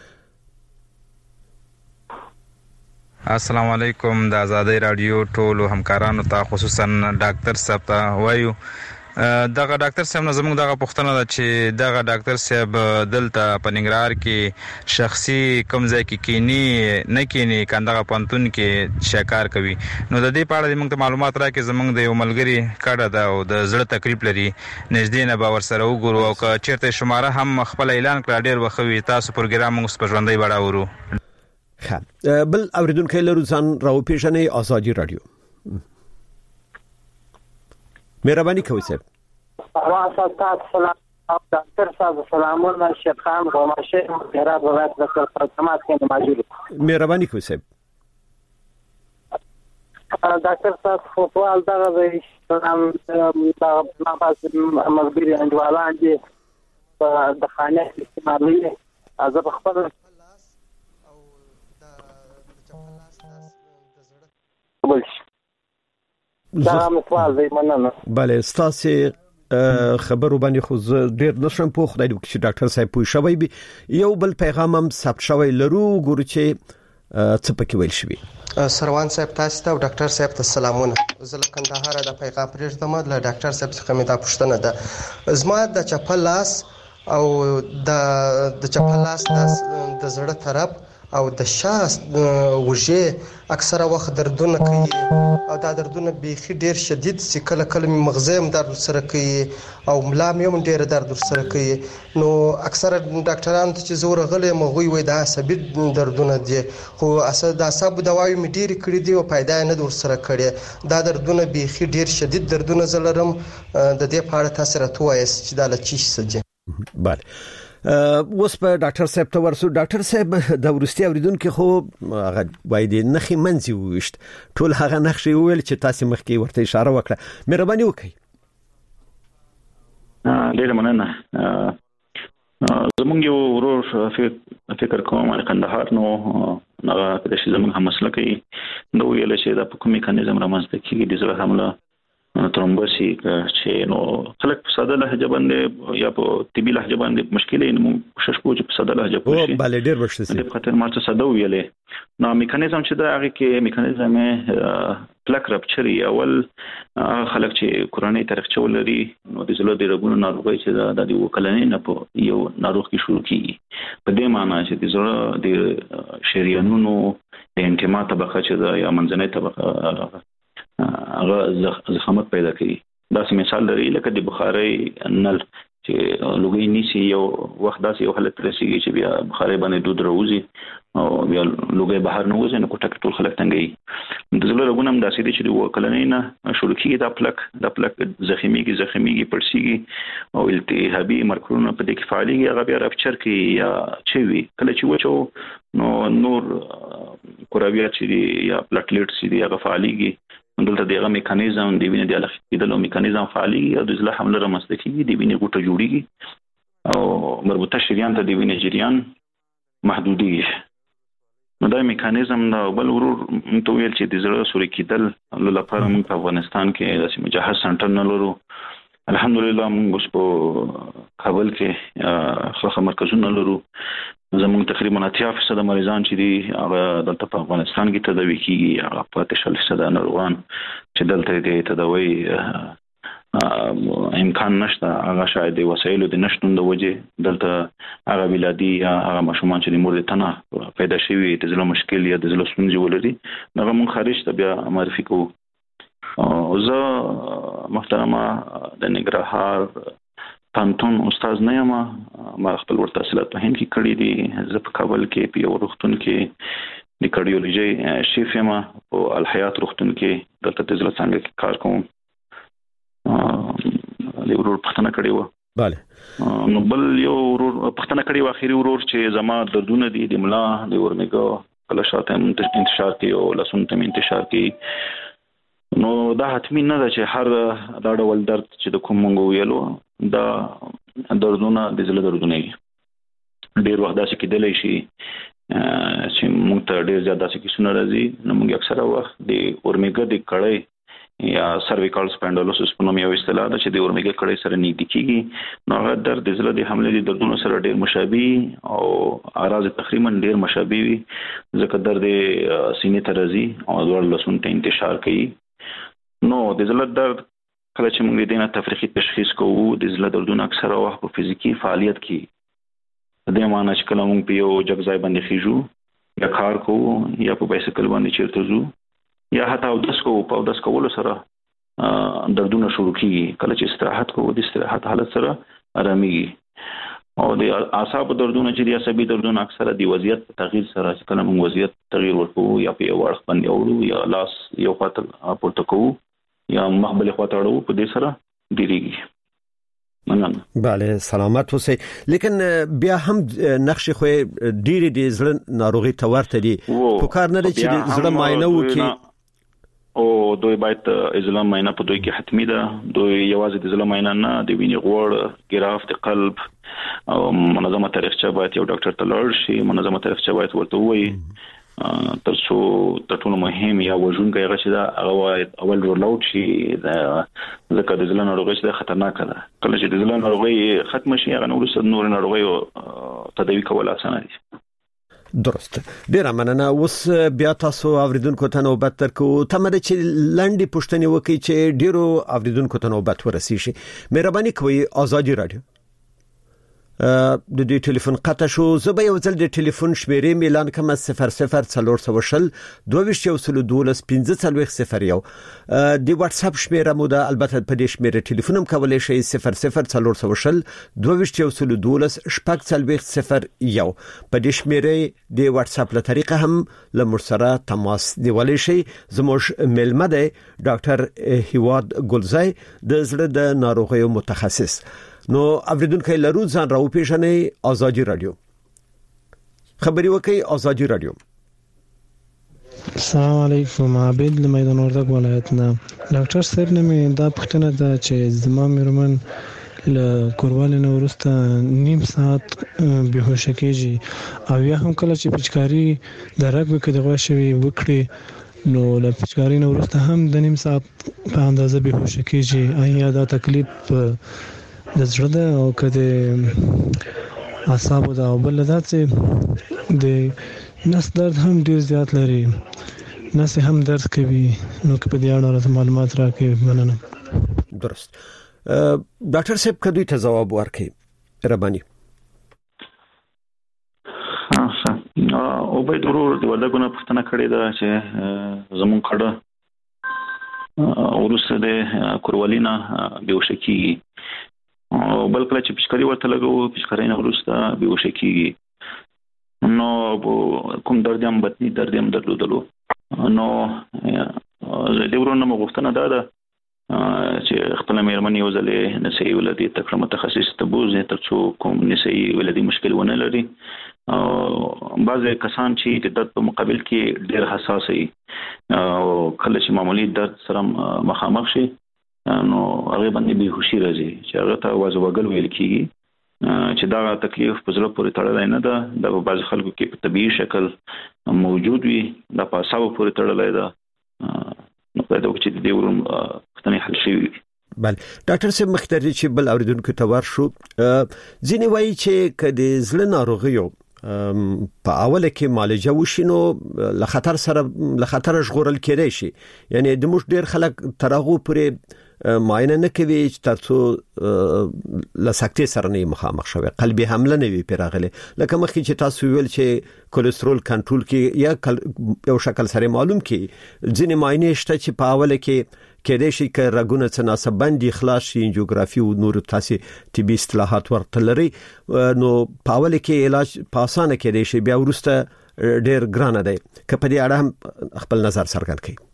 السلام علیکم د آزادۍ رادیو ټولو همکارانو ته خصوصا ډاکټر صاحب ته وایو دغه ډاکټر صاحب زموږ دغه پوښتنه ده چې دغه ډاکټر صاحب دلته په ننګرهار کې شخصي کوم ځای کې کینی نه کینی کندهار پانتون کې شکار کوي نو د دې په اړه موږ ته معلومات راکړي زموږ د یو ملګری کډه ده او د زړه تکلیف لري نږدې نه باور سره وګورو او که چیرته شماره هم خپل اعلان کړ ډیر وخوي تاسو پروګرام موږ په ژوندۍ بڑاورو ښه بل اوریدونکو لرو ځان راو پیژنې آزادي رادیو مهرباني کوئ سر سلام سلام ډاکټر صاحب سلامونه شیخ خان غوماشه هرات ولایت د پرتمات کې موجود مهرباني کوئ سر ډاکټر صاحب فوټبال دا د سلام د ما پاس مګبري انډوالان دي د خانه استعمالي از په خپل او د دا مسوال دی مننه bale ستاسو خبرو باندې خو ډیر نشم په خدای دې چې ډاکټر صاحب پوه شوی بي یو بل پیغام هم ثبت شوی لرو ګورو چې څه پکې ویل شوی سروان صاحب تاسو ته ډاکټر صاحب ته سلامونه زه له کندهار د پیغام پرېږدم له ډاکټر صاحب څخه مې دا پوښتنه ده زما د چپل لاس او د د چپل لاس د زړه طرف او د شاس وجه اکثره وخت دردونه کوي او دا دردونه بيخي ډیر شدید چې کله کله مغزم درد سره کوي او ملا مې هم ډیر درد سره کوي نو اکثره ډاکټران چې زور غلې مغوي وي دا عصبي دردونه دي خو اساس د عصب دوايي مې ډیر کړې دي او پیدا نه در سره کړي دا دردونه بيخي ډیر شدید دردونه زلرم د دې په اړه تاسو راته وایي چې دا لچی سجه bale اوس په ډاکټر صاحب ته ورسو ډاکټر صاحب د ورستي اوریدونکو خو هغه وای دي نخي منځي وشت ټول هغه نقشې ویل چې تاسو مخکې ورته اشاره وکړه مهرباني وکړئ ډیر مننه زمونږ یو ورور فکر کوم چې کندهار نو هغه د شي زمونږ هم مسله کوي نو ویل چې دا په کوم میکانیزم رامنځته کیږي د زړه حمله ترومبوسي چې نو خلک په ساده لهجه باندې یا په طبي لهجه باندې مشکلې نو کوشش کوو چې په ساده لهجه پوه شي او bale ډیر ورشته په خاطر ما څه ساده ویلې نو میکانیزم چې دا هغه کې میکانیزم پلاک رپچر اول خلک چې کورونی تاریخچه ولري نو د زړه د رګونو ناروغي چې د وکلنې نه په یو ناروغ کې شروع کیږي په دې معنی چې د زړه د شریانونو انتما طبقه چې دا یا منځنۍ طبقه هغه زخمت پیدا کوي دا مثال لري لکه د بخاري نل چې لوګي نيسي یو وخت داسې یو حالت رسیږي چې بیا بخاري باندې دود راوځي او بیا لوګي بهر نه وځي نو کوټه ټول خلک تنګي د زړه رګونه هم داسې دي چې د وکلنې نه شروع کیږي د پلک د پلک زخمیږي زخمیږي پړسیږي او التهابي مرکزونه په دې کې فعاليږي هغه بیا رپچر کوي یا چوي کله چې وچو نو نور کوراویات چې یا پلاټلیټس دي هغه فعاليږي دلته دغه میکانیزم دی وینې د الخ کېدلو میکانیزم فعاليږي او د زړه حمله رامنځته کیږي د وینې غوټه جوړیږي او مربوطه شریان ته د وینې جریان محدودیږي نو دا میکانیزم دا بل ورور ته ویل چې د زړه سوري کېدل لپاره موږ په افغانستان کې داسې مجهز سنټر نه لرو الحمدلله موږ په کابل کې خلک مرکزونه لرو زموږ تقریبا اتیا فیصد مریضان چې دي هغه دلته په افغانستان کې تداوي کیږي هغه په تشل فیصد ناروغان چې دلته د تداوي امکان نشته هغه شاید د وسایلو د نشټون د وجه دلته هغه ولادي هغه مشومان چې د مور د تنه پیدا شوی د زړه مشکل یا د زړه ستونزې ولري هغه مونږ خارج ته بیا معرفي کوو او زه محترمه د نګرهار پانتون استاد نه یم ما خپل ورته تحصیلات په هند کې کړی دي زه په کابل کې په یو روغتون کې د کارډیولوژي شیف یم او الحیات روغتون کې دلته د زړه څنګه کې کار کوم له ورور پښتنه کړی و bale نو بل یو ورور پښتنه کړی و اخیری ورور چې زما دردونه دي د ملا د ورمګو کله شاته انتشار کوي او لاسون ته انتشار کوي نو دا حتمی نه ده چې هر دا ډول درد چې د کوم مونږ ویلو دا دردونه د زړه دردونه دي ډیر وخت داسې کېدلی شي چې مونږ ته ډیر زیات داسې کیسونه راځي نو مونږ اکثره وخت د اورمیګا د کړۍ یا سرویکال سپاینډلوسس په نوم یو اصطلاح ده چې د اورمیګا کړۍ سره نږدې کیږي نو هغه درد د زړه د حملې د دردونو سره ډیر مشابه او اعراض تقریبا ډیر مشابه وي ځکه درد سینې ته راځي او ډول لاسون ته انتشار کوي نو د زړه درد کله چې موږ د دې نه تفریحي تشخیص کوو د زړه دردونه اکثره وخت په فزیکی فعالیت کې د دې معنی چې کله موږ په یو جګ ځای باندې خېجو یا کار کوو یا په بایسکل باندې چیرته ځو یا حتی او داس کوو په داس کولو سره دردونه شروع کیږي کله چې استراحت کوو د استراحت حالت سره آراميږي او د اعصاب دردونه چې د عصبي دردونه اکثره د وضعیت په تغییر سره چې کله موږ وضعیت تغییر ورکوو یا په یو اړخ باندې وړو یا لاس یو خاطر پورته کوو یا مخبل خواته اړو په دې سره ډیریږي مننه bale سلامت اوسئ لیکن بیا هم نقش خو ډیری د زړه ناروغي ته ورته دي په کار نه لري چې زړه معاینه وکړي او دوی باید ازلام معاینه په دوی کې حتمی ده دوی یوازې د ازلام معاینه نه د وینې غوړ ګراف د قلب او منظمه تاریخچه باید یو ډاکټر ته لاړ شي منظمه تاریخچه باید ورته وایي ترڅو د ټولو مهم یا وژونکي هغه چې دا هغه اول رول اوټ شي ځکه د زړه ناروغي چې خطرناک ده کله چې د زړه ناروغي ختم شي هغه نور څه نور ناروغي تداوی کول اسانه دي درست ډیر مننه اوس بیا تاسو اوریدونکو ته نوبت ترکو تمره چې لنډي پښتني وکي چې ډیرو اوریدونکو ته نوبت ورسي شي مهرباني کوئ آزادي رادیو د دې ټلیفون قطع شو زه به یو ځل د ټلیفون شمیرې اعلان کوم صفر صفر څلور سو شل دوه یو سل دولس پنځه څلوېښت صفر یو د واتس اپ شمیره مو ده البته په دې شمیره ټلیفون هم کولای شئ صفر صفر څلور سو شل دوه یو سل دولس شپږ څلوېښت صفر یو په دې شمیره د واتس اپ له طریقه هم له مر سره تماس نیولای شئ زموږ ملمه ده ډاکټر هیواد ګلزای د زړه د ناروغیو متخصص نو اوریدونکو لرو ځان راو پیژنې آزادي رادیو خبري وکي آزادي رادیو السلام علیکم عابد له میدان وردګ ولایت نه ډاکټر صاحب نه مې دا پوښتنه ده چې زما میرمن له کوروالې نه ورسته نیم ساعت بهوش کېږي او یا هم کله چې پچکاری د رګ کې دغه شوی وکړي نو له پچکاری نه ورسته هم د نیم ساعت په اندازه بهوش کېږي آیا دا تکلیف د زړه ده او کده اعصاب دا بل دا چې د نس درد هم ډیر زیات لري نس هم درد کوي نو په دې اړه معلومات راکړئ مننه درست ډاکټر صاحب کدی ته جواب ورکړي ربانی او به ضرور د ولګونه پښتنه کړې ده چې زمون کړه ورسره د کوروالینا بیوشکی او بل کله چې پشکاري ورته لګو پشکاري نه ورسته به وشکیږي نو کوم درد هم بطني درد هم درلودلو نو د ورونو مغفتنه دا ده چې خپل مېرمن یو ځلې نسي ولدي تکړه متخصص ته بوزي ترڅو کوم نسي ولدي مشکل ونه لري او بعض کسان چې د درد په مقابل کې ډېر حساس وي او کله چې معمولی درد سره مخامخ شي نو هغه باندې به هوشي راځي چې هغه ته وازوګل ویل کیږي چې دا تکلیف په ځل پورې تړلای نه ده د بعض خلکو کې په طبيعي شکل موجود وي د پاساو پورې تړلای ده نو په دغه چې د ورون ختنې حل شي. بل ډاکټر صاحب مختاري چې بل اوریدونکو ته ورشو ځینې وایي چې کله زړه ناروغیو په اوله کې معالجه وشینو له خطر سره له خطر ژغورل کېدای شي یعنی د موږ ډیر خلک ترغو پرې معاینه نه کوي چې تاسو له سکتې سره نه مخامخ شوي قلبي حمله نه وي پیراغله لکه مخکې چې تاسو ویل چې کولېسترول کنټرول کې یا یو شکل سره معلوم کې ځینې معاینه شته چې په اوله کې کېدای شي چې رګونه تناسب باندې خلاص شي انجیوګرافي او نور تاسو طبي اصطلاحات ورته لري نو په اوله کې علاج په اسانه کېدای شي بیا ورسته ډېر ګرانه دی که په دې اړه هم خپل نظر څرګند کړئ.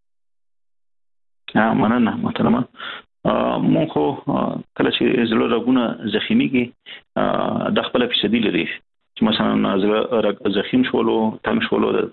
ها مننه محترمه مونږ خو کله چې زړه رګونه زخمیږي د خپل فیصدي لري چې مثلا زړه رګ زخیم شولو تنگ شولو د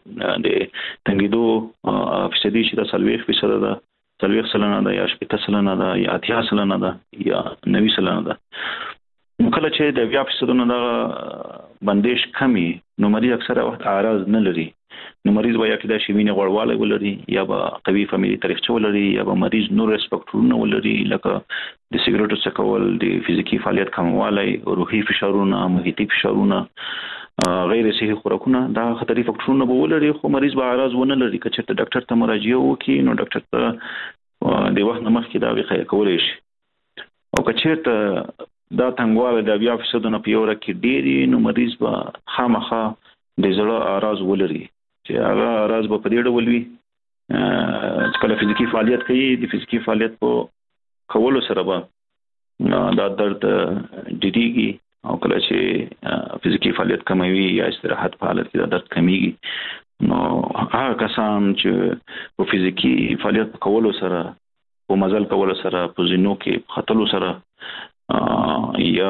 تنګیدو فیصدي چې د سلويخ فیصد ده سلويخ سلنه ده یا شپږ سلنه ده یا اتیا سلنه ده یا نوي سلنه ده کله چې د بیا فیصدونو د بندش کمی نو مریض اکثره وخت اعراض نه لري نو مریض وایي چې د شوینه غوړواله ولري یا به قوي فاميلي تاریخچه ولري یا به مریض نور ریسپکټورونه ولري لکه د سیګریټو څکول د فزیکی فعالیت کموالی روحي فشارونه محیطي فشارونه غیر صحي خوراکونه دا خطري فاکټورونه به ولري خو مریض به اعراض ونه لري که چېرته ډاکټر ته مراجعه وکړي نو ډاکټر ته د وخت مخکې دا وخت کولای شي او که چېرته دا تنګواله د بیا فسادونه په یو رکه ډېری نو مریض به خامخا د زړه اعراض ولري چې هغه اعراض په دې ډول وي چې کله فزیکی فعالیت کوي د فزیکی فعالیت په کولو سره به دا درد ډیریږي او کله چې فزیکی فعالیت کموي یا استراحت په حالت کې دا درد کمیږي نو هغه کسان چې په فزیکی فعالیت کولو سره په مزل کولو سره په زینو کې خطلو سره یا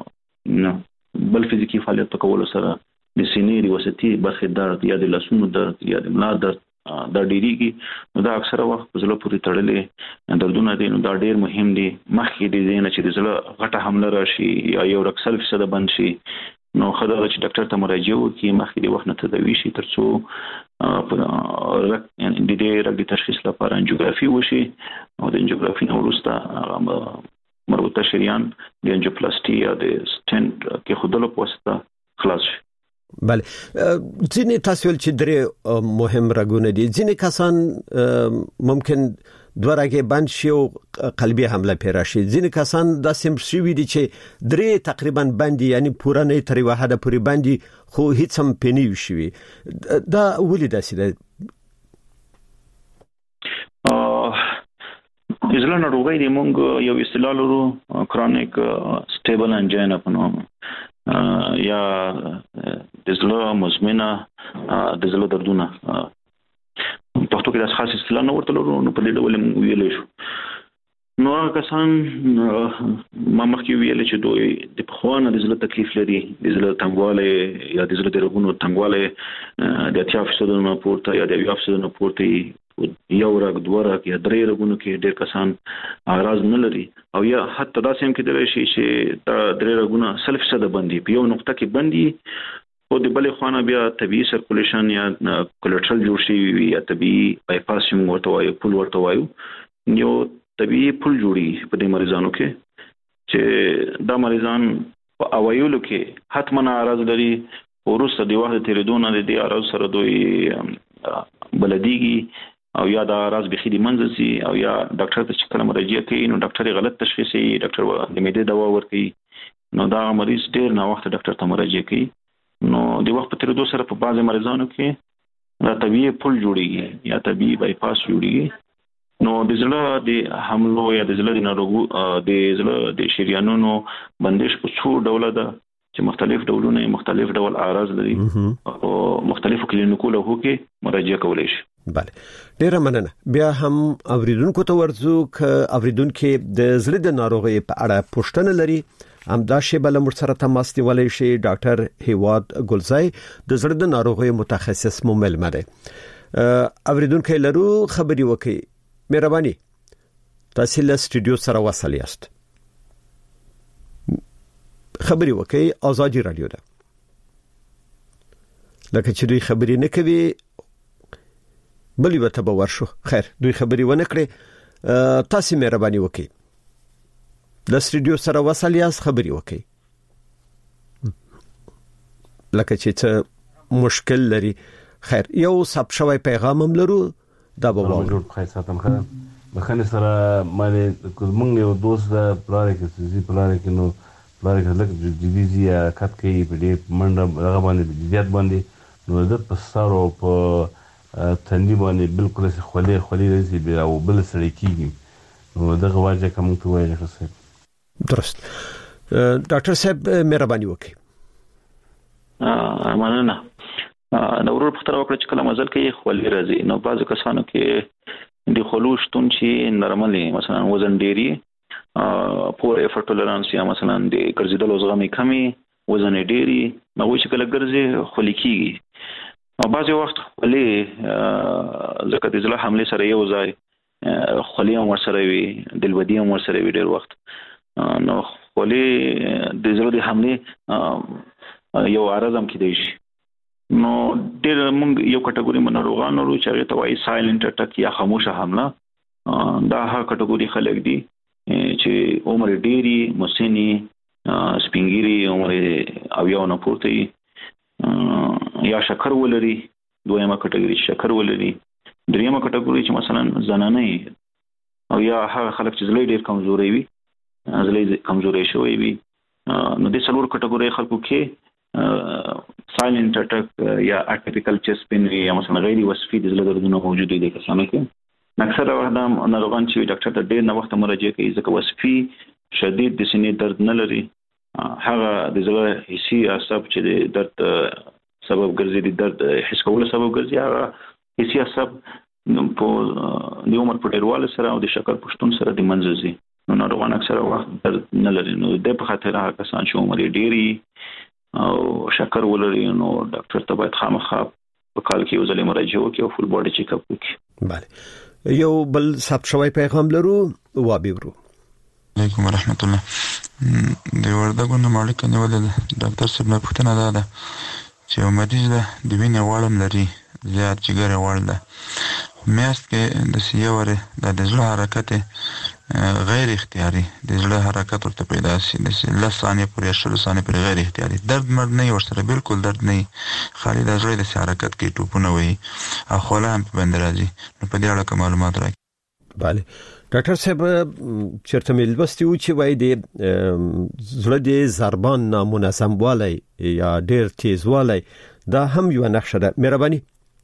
بل فزیکی فعالیت کولو سره د سینې د وسطي برخې درد یا د لاسونو درد یا د ملا درد دا ډیریږي نو دا اکثره وخت په زړه پورې تړلې دردونه دي نو دا ډیر مهم دي مخکې د دې نه چې د زړه غټه حمله راشي یا یو رکسل فیصد بند شي نو خدای چې ډاکټر ته مراجعه وکړي مخکې د وخت نه تداوي شي ترڅو یعنی د دې رګ د تشخیص لپاره انجیوګرافي وشي او د انجیوګرافي نه وروسته مربوطه شریان د انجیوپلاسټي یا د سټنټ کې خودلو په واسطه خلاص شي. بله ځینې تاسو ول چې درې مهم رګونه دي ځینې کسان ممکن دوه رګې بند شي او قلبي حمله پیرا شي ځینې کسان دا سم شوي دي چې درې تقریبا بندي یعنی پوره نه تر واحده پوری بندي خو هیڅ هم پنی شوي دا ولې داسې ده؟ زړه ناروغي د مونږ یو اصطلاح لرو کرونیک سټیبل انجینا په نوم یا د زړه مزمنه د زړه دردونه پښتو کې د خاص اصطلاح نه ورته لرو نو په دې ډول ویلې شو نو هغه کسان ما مخکې ویل چې دوی د خوانه د زړه تکلیف لري د زړه تنګواله یا د زړه د رګونو تنګواله د اتیا فیصد نه پورته یا د یو فیصد نه پورته یو رګ دوه رګ یا درې رګونو کې ډېر کسان اعراض نه لري او یا حتی دا سم کې درې شي چې دا درې رګونه سلف صد باندې په یو نقطه کې باندې او د بلې خوانه بیا طبيعي سرکولیشن یا کولټرل جوړ شي یا طبيعي بایپاس هم ورته وایي پول ورته وایي یو طبيعي پول جوړي په دې مریضانو کې چې دا مریضان په اوایلو کې حتما اعراض لري ورسته د وخت تیریدونه د دې اعراض سره دوی بلديږي او یا دا راز بخي دي منځ سي او یا ډاکټر ته چې کله مراجعه کوي نو ډاکټر غلط تشخیص کوي ډاکټر د معدې دوا ورکوي نو دا مریض ډیر نه وخت ډاکټر ته مراجعه کوي نو د وخت په تیریدو سره په بعضي مریضانو کې دا طبيعي پول جوړیږي یا طبيعي بایپاس جوړیږي نو د زړه د حملو یا د زړه د ناروغ د زړه د شریانونو بندش په څو ډول ده چې مختلف ډولونه مختلف ډول اعراض لري او مختلفو کلینیکو له هوکې مراجعه کولای شي. بله ډیره مننه. بیا هم اوریدونکو ته ورځو ک اوریدونکو د زړه د ناروغي په اړه پوښتنه لري همدا شی بل مر سره تماس نیولای شي. ډاکټر هیواد ګلزای د زړه د ناروغي متخصص مو ملمره. اوریدونکو لرو خبري وکي مهرباني تاسو له سټوډیو سره وصل یاست. خبري وکي آزادي رادیو ده. لکه چې دوی خبري نه کوي بلی وته به ورشو. خیر دوی خبري ونه کړي تاسو مهرباني وکي د سټوډیو سره وصل یاست خبري وکي. لکه چې څه مشکل لري. خیر یو سب شوی پیغام هم لرو دا به وو جوړ خای ساتم خره بخنه سره معنی کومنګ یو دوست دا پلار کې سيزي پلار کې نو پلار کې لکه ډیویزیا کټ کې په دې منډه هغه باندې زیات باندې نو د پسارو په تندې باندې بالکل څه خولي خولي رسي بیا او بل سړی کیږي نو دغه واجه کوم ته وایي خاصه درست. ډاکټر صاحب مهرباني وکړئ. ا مننه. نو ورور په تر وکړه چې کله مزل کې خولي راځي نو بعض کسانو کې د خلوشتون چې نورمالي مثلا وزن ډيري پور افورت ټولرانس یا مثلا د ګرځیدلو زغمي کمی وزن ډيري نو چې کله ګرځي خولي کیږي او بعض وخت خولي ځکه د زړه حمله سره یو ځای خولي هم ورسره وي دلودي هم ورسره وي ډېر وخت نو خولي د زړه د حمله یو عارض هم کېدای شي. نو ډېر موږ یو کټګوري منروغان ورو چې هغه ته وایي سایلنت اٹیک یا خاموشه حمله. دا هغه کټګوري خلک دي چې عمر ډېری مسنی سپینګيري عمر او یو نه پورته یا شکر ولري. دویمه کټګوري شکر ولري. دریمه کټګوري چې مثلا زنانه او یا هغه خلک چې زړه ډېر کمزوري وي زړه کمزوري شوی وي نو د څلور کټګوري خلکو کې سایلنت اٹیک یا اټیپیکل چیست پین یا مثلا غیر وصفي د زړه دردونه موجود دي کسانو کې اکثر وخت دا ناروغان چې ډاکټر ته ډېر نه وخت مراجعه کوي ځکه وصفي شدید د سینې درد نه لري هغه د زړه حسي عصب چې د درد سبب ګرځي د درد حس کولو سبب ګرځي هغه حسي عصب په د عمر په ډیرواله سره او د شکر پښتون سره د منځزي نو ناروغان اکثر وخت درد نه لري نو د په خاطر هغه کسان چې عمر ډېری او شکر ولري نو ډاکټر ته باید خامخا په کال کې یو ځل مراجعه وکړي او فول باډي چیک اپ وکړي. بله یو بل ثبت شوی پیغام لرو وابي ورو. علیکم ورحمت الله. د وردګو نه مالک نیول ډاکټر صاحب نه پوښتنه ده ده چې یو مریض ده د وینې غوړم لري زیات جګر غوړ ده میاشت کې د سیاوره د زړه حرکت غیر اختیاري د زړه حرکت ورته پیدا شي د لس ثانیې پورې شل ثانیې پورې غیر اختیاري درد مرد نه ورسره بالکل درد نه خالي د زړه د حرکت کې ټوپونه وي او خوله هم په بند راځي نو په دې اړه معلومات راکړئ. bale ډاکټر صاحب چرته مې لوستي و چې وایي د زړه د ضربان نامنظم والی یا ډېر تیز والی دا هم یو نقشه ده. مهرباني.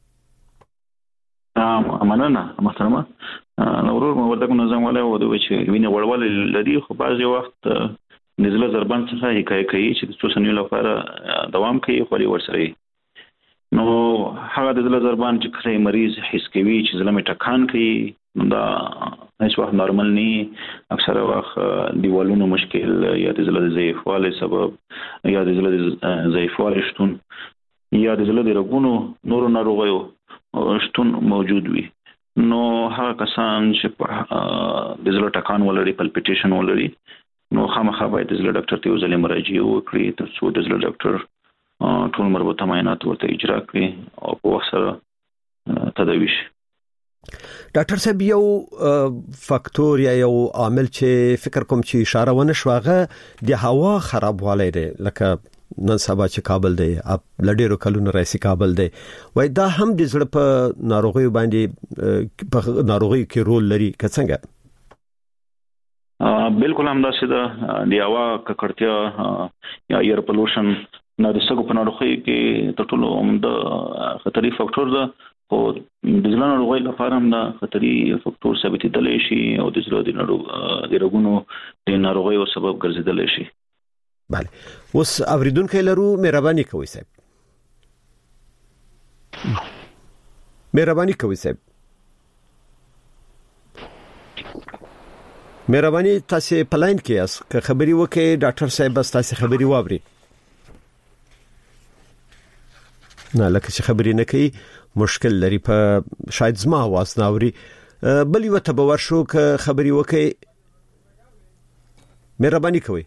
مننه محترمه. نورور مو ورته نظم ولا و دوی چې وینه وړول لري خو بعضی وخت نزله ضربان څخه حکایت کوي چې د څو سنیو لپاره دوام کوي خو لري ورسره نو هغه د نزله ضربان چې کله مریض حس کوي چې زلمه ټکان کوي دا هیڅ وخت نارمل نه اکثر وخت دیوالونو مشکل یا د زله ضعیفواله سبب یا د زله ضعیفواله شتون یا د زله د رګونو نورو ناروغیو شتون موجود وي نو هغه کسان چې د زړه ټکان ولري پلپټیشن ولري نو خامخا باید د زړه ډاکټر ته یو ځل مراجعه وکړي تر څو د زړه ډاکټر ټول مربوطه معاینات ورته اجرا کړي او په وخت سره تداوي شي. ډاکټر صاحب یو فاکتور یا یو عامل چې فکر کوم چې اشاره ونه شوغه د هوا خرابوالی دی لکه نن سبا چې کابل دی اپ لډیرو کلونو راځي کابل دی وای دا هم د زړه په ناروغي باندې په ناروغي کې رول لري که څنګه؟ بالکل هم دا چې د هوا ککړتیا یا ایر پولوشن نه د سګو په ناروغي کې تر ټولو عمده خطري فاکټور ده او د زړه ناروغۍ لپاره هم دا خطري فاکتور ثابتېدلی شي او د زړه د ناروغ د رګونو د ناروغیو سبب ګرځېدلی شي. بله، اوس اوریدونکو لرو، مهرباني کوئ صاحب. مهرباني کوئ صاحب. مهرباني تاسو په لاین کې یاست، که خبري وکړئ ډاکټر صاحب بس تاسو خبري واوري. نه لکه چې خبري نه کوي مشکل لري، په شاید زما आवाज نه اوري. بل یو ته باور شو که خبري وکړئ. مهرباني کوئ.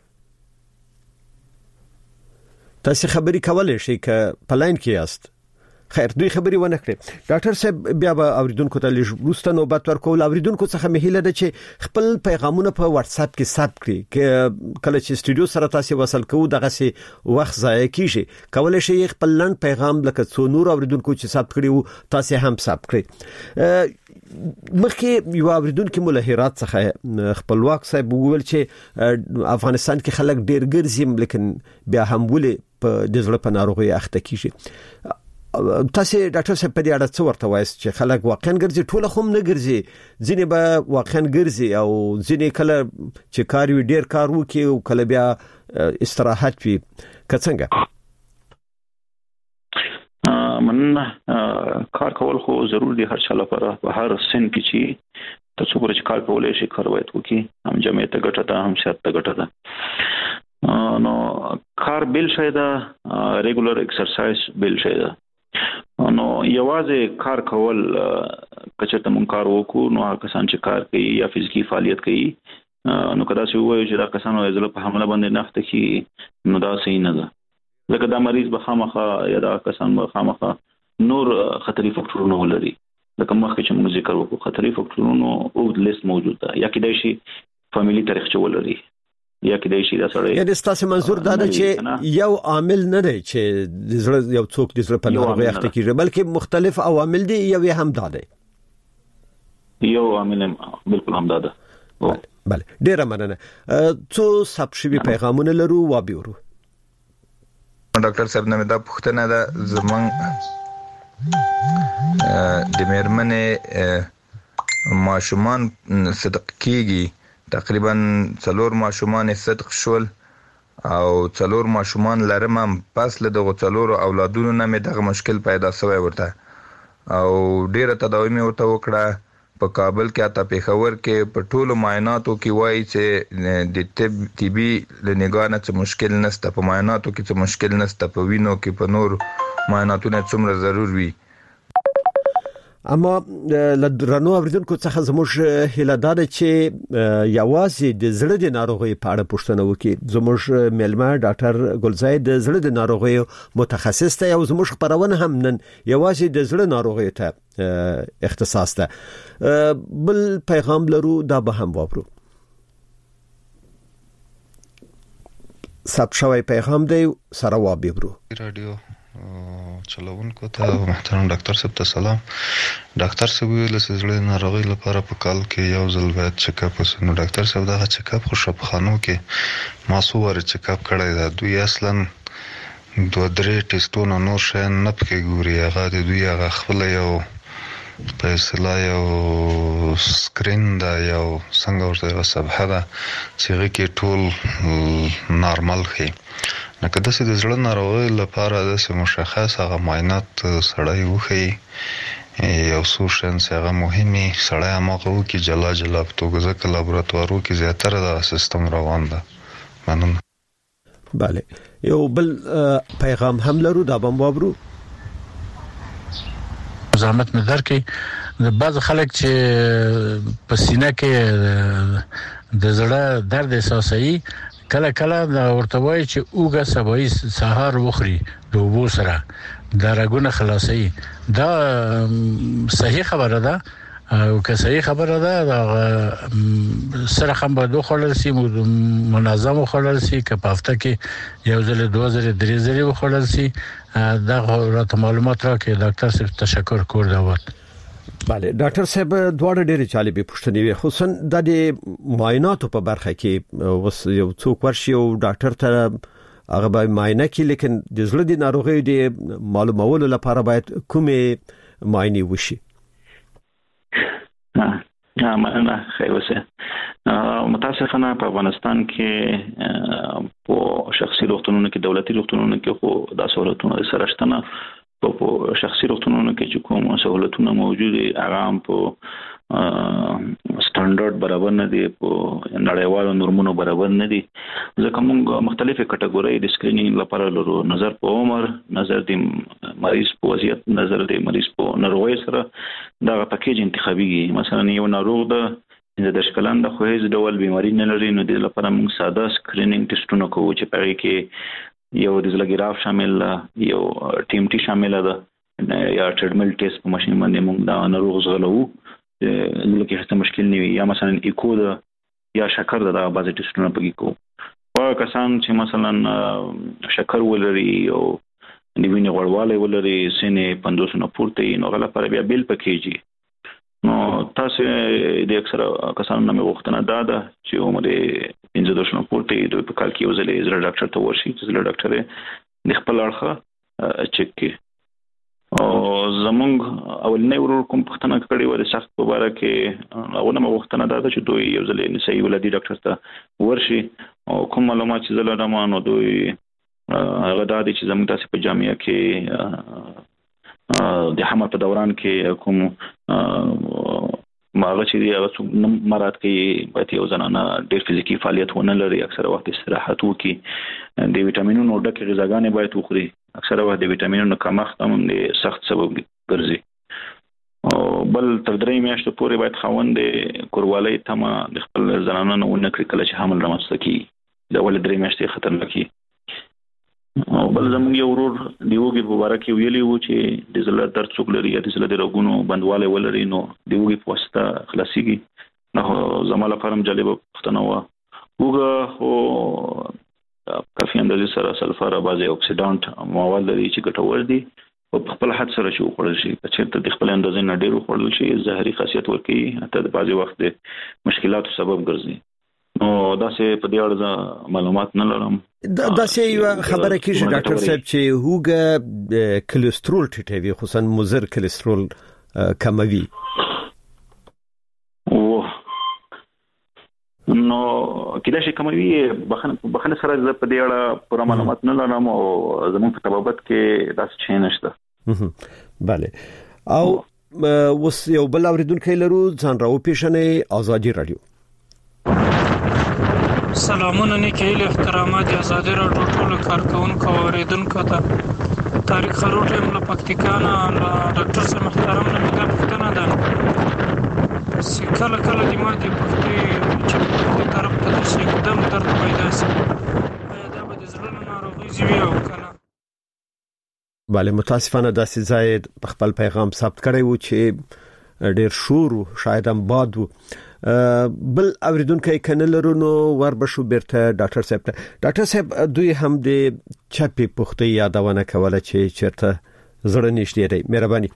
تاسو خبري کولای شئ که په لاین کې یاست. خیر، دوی خبري ونه کړې. ډاکټر صاحب بیا به اوریدونکو ته لږ وروسته نوبت ورکول. اوریدونکو څخه مهیله ده چې خپل پیغامونه په واتس اپ کې ثبت کړي، چې کله چې استودیو سره تاسو وصل کوو دغه سي وخت ضایع کیږي. کولای شئ خپل لنډ پیغام لکه څو نور اوریدونکو چې ثبت کړي وو تاسو هم ثبت کړئ. مخکې یو اوریدونکو ملهرات څخه خپلواک صاحب وویل چې افغانستان کې خلک ډېر ګرځي، لیکن بیا هم ولې په د زړه په ناروغي اخته کیږي. تاسو ډاکټر صاحب په دې اړه څه ورته وایي چې خلک واقعا ګرځي؟ ټول هم نه ګرځي، ځینې به واقعا ګرځي او ځینې کله چې کار وي ډیر کار وکي او کله بیا استراحت وي. که څنګه؟ من کار کول خو ضرور دي هر چا لپاره، په هر سن کې چې تاسو ګورئ چې کار کولای شي کار وایي وکي، هم جمعیت ته ګټه ده هم صحت ته ګټه ده. نو کار بل شي دا ریګولر ایکسرسایز بل شي دا. نو یوازې کار کول کچته مون کار وکړو نو هغه کسان چې کار کوي یا فزیکی فعالیت کوي نو کدا چې وایي چې دا کسان وایي په حمله باندې نخته کی نو دا صحیح نه ده. لکه دا مریض به خامخا یا دا کسان به خامخا نور خطري فاکتورونه ولري. لکه مخکې چې موږ ذکر وکړو خطري فاکتورونو او لیست موجود ده، یا کېدای شي فاميلي تاریخچه ولري، یا کېدای شي دا سره. یعنی ستاسو منظور دا ده چې یو عامل نه دی چې د زړه یو څوک د زړه په ناروغي اخته کیږي، بلکې مختلف عوامل دي. یو هم دا دی، یو عامل بالکل هم دا ده. بله، ډیره مننه. څو سب شوي پیغامونه لرو و بیورو. ډاکټر صاحب نه دا پوښتنه ده زمون د مېرمنې ماشومان صدق کیږي، تقریبا څلور ماشومان صدق شول او څلور ماشومان لرم، پس له دغه څلور اولادونو نه مې دغه مشکل پیدا شوی ورته او ډیره تداوی مې ورته وکړه. په کابل کې اته پیښور کې په ټولو معایناتو کې وایي چې د طب طبي لنګانه څه مشکل نشته، په معایناتو کې څه مشکل نشته، په وینو کې په نور معایناتونه څومره ضرور وي. اما لدرنو اوریدونکو څخه زموږ هیله ده چې یوازې د زړه د ناروغي په اړه پوښتنه وکړي. زموږ میلمه ډاکټر ګلزای د زړه د ناروغي متخصص دی او زموږ خبرونه هم نن یوازې د زړه ناروغي ته اختصاص ده. بل پیغام لرو دا به هم واورو. سب شوی پیغام دی سره و بیبرو. رادیو چلوونکو ته محترم ډاکټر صاحب ته سلام. ډاکټر صاحب ویل چې زړه ناروغي لپاره په کال کې یو ځل باید چیک اپ وشي. نو ډاکټر صاحب دا چیک اپ خو شپخانو کې ما څو واره چیک اپ کړی دا، دوی اصلا دوه درې ټیسټونه نور شي نه پکې ګوري، هغه د دوی هغه خپل یو په اصطلاح یو سکرین دا یو څنګه ورته یو صفحه ده چې هغه کې ټول نارمل ښي. نو که داسې د زړه ناروغۍ لپاره داسې مشخص هغه معاینات سړی وښيي یو څو شیان چې هغه مهمې سړی هماغه وکړي جلا جلا په توګه، ځکه لابراتوارو کې زیاتره دغه سیستم روان ده. مننه. بله، یو بل پیغام هم لرو دا به واورو. زحمت مې درکې د بعض خلک چې په سینه کې د زړه درد احساسوي، کله کله دا ورته وایي چې اوګه سبای سهار وخوري د اوبو سره دا رګونه خلاصي. دا صحیح خبره ده او که صحیح خبره ده دا سره هم به دوه خلل سي منظم خلل سي که په هفته کې یو ځل دوه ځل درې ځل خلل سي. دا راته معلومات راکړي ډاکټر صاحب، تشکر کور دا وخت. بله ډاکټر صاحب دواړه ډېرې جالبې پوښتنې وي، خصوصا د معایناتو په برخه کې. اوس یو څوک ورشي او ډاکټر ته هغه به معاینه کوي، لیکن د زړه د ناروغۍ د معلومولو لپاره باید کومې معاینه وشي. ها مننه خیر اوسه. متاسفانه په افغانستان کې په شخصي روغتونونو کې دولتي روغتونونو کې خو د سہولتونو سره شته نه. په شخصي روغتونونو کې چې کوم سہولتونه موجود دي هغه هم په سټانډرډ برابر نه دي، په نړیوالو نورمونو برابر نه دي. ځکه موږ مختلفه کټګوري د سکرینینګ لپاره لرو، نظر په عمر، نظر د مریض په وضعیت، نظر د مریض په ناروغۍ سره دا پکیج انتخابي. مثلا یو ناروغ د د شکلان د خو هیڅ ډول بیماری نه لري، نو د لپاره موږ ساده سکرینینګ ټیسټونه کوو چې په هغه کې یو د زلګراف شامل ده، یو ټیم ټي شامل ده، یا ټریډمل ټیسټ په ماشين باندې موږ دا ناروغ زغلو لکه هیڅ مشکل نه وي، یا مثلا ایکو ده یا شکر ده، دا بعضی ټیسټونه پکې کوو. او کسان چې مثلا شکر ولري او د وینې غوړوالی ولري، سینې پنځوس نه پورته نو غلا پر بیا بیل پکېږي. نو تاسو د اکثره کسانو نه وختونه دا ده چې عمر پنځه دېرش نه پورته دوی په کال کې یو ځل زړه ډاکټر ته ورشي چې زړه ډاکټر د خپل اړخه چک کړي. او زمونږ اولنې ورور کوم پښتنه کړي و د سخت په اړه کې او نه وختونه دا ده چې دوی یو ځل نسایي ولادي ډاکټر ته ورشي او کوم معلومات چې زله نه نو دوی هغه دا دي چې زموږ تاسو په جامعه کې د حمل په دوران کې کوم ماغه چې دی هغه څوم مراد کې په یو ځنانه ډېر فزیکی فعالیت ونه لري، اکثره وخت استراحت وکړي، د وټامینونو ډکه غذاګانې باید وخوري، اکثره وخت د وټامینونو کمښت هم د سخت سبب ګرځي. او بل تر درې میاشتو پورې باید خاوند د کوروالۍ تمه د خپل زنانه نه ونه کړي کله چې حمل رامنځته کیږي، د ول درې میاشتې خطرناک دي. او بل زموږ یو ورور دیوګي په اړه کې ویلي وو چې د زړه درد څوک لري یا د زړه د رګونو بندواله ولري نو دیوګي په واسطه خلاصيږي. نو زماله فرم جالب پښتنه و وګه او کافي اندازه سره سلفر بازي اکسیډانټ مواد لري چې ګټور دي او په خپل حد سره چې وخوړل شي، چې ته د خپل اندازې نه ډیر وخوړل شي ظاهري خاصیت ورکي، حتی د بعضي وخت د مشکلاتو سبب ګرځي. نو دا سه په دې اړه معلومات نه لرم. دا سه یو خبره کیږي ډاکټر صاحب چې هوګه کولېسترول ټیټوي، خصوصا مضر کولېسترول کموي. او نو کله چې کموي بخنه بخنه سره د په دې اړه پوره معلومات نه لرم او زموږ په طبابت کې دا څه نشته. bale او وس یو بل اوریدونکو لرو ځان راو پیښنې ازادي رادیو. سلامونه نیکه احترامات آزادی راډیو ټول کارکونکو او اوریدونکو ته تاریخ خروټ هم له پکتیکانا ډاکټر صاحب محترم نه دا پښتنه ده چې کله کله د ماته پښتې چې په طرف ته د اقدام درد پیدا شي دا به د زړه ناروغي زیوي او کنه. bale متاسفانه داسې زاید په خپل پیغام ثبت کړی وو چې ډیر شور شاید هم باد وو. بل اوریدونکو کنه لرونو ور بشو بیرته ډاکټر صاحب ته. ډاکټر صاحب دوی هم د چپی پختې یادونه کوله چې چیرته زړه نشته دی، مهرباني.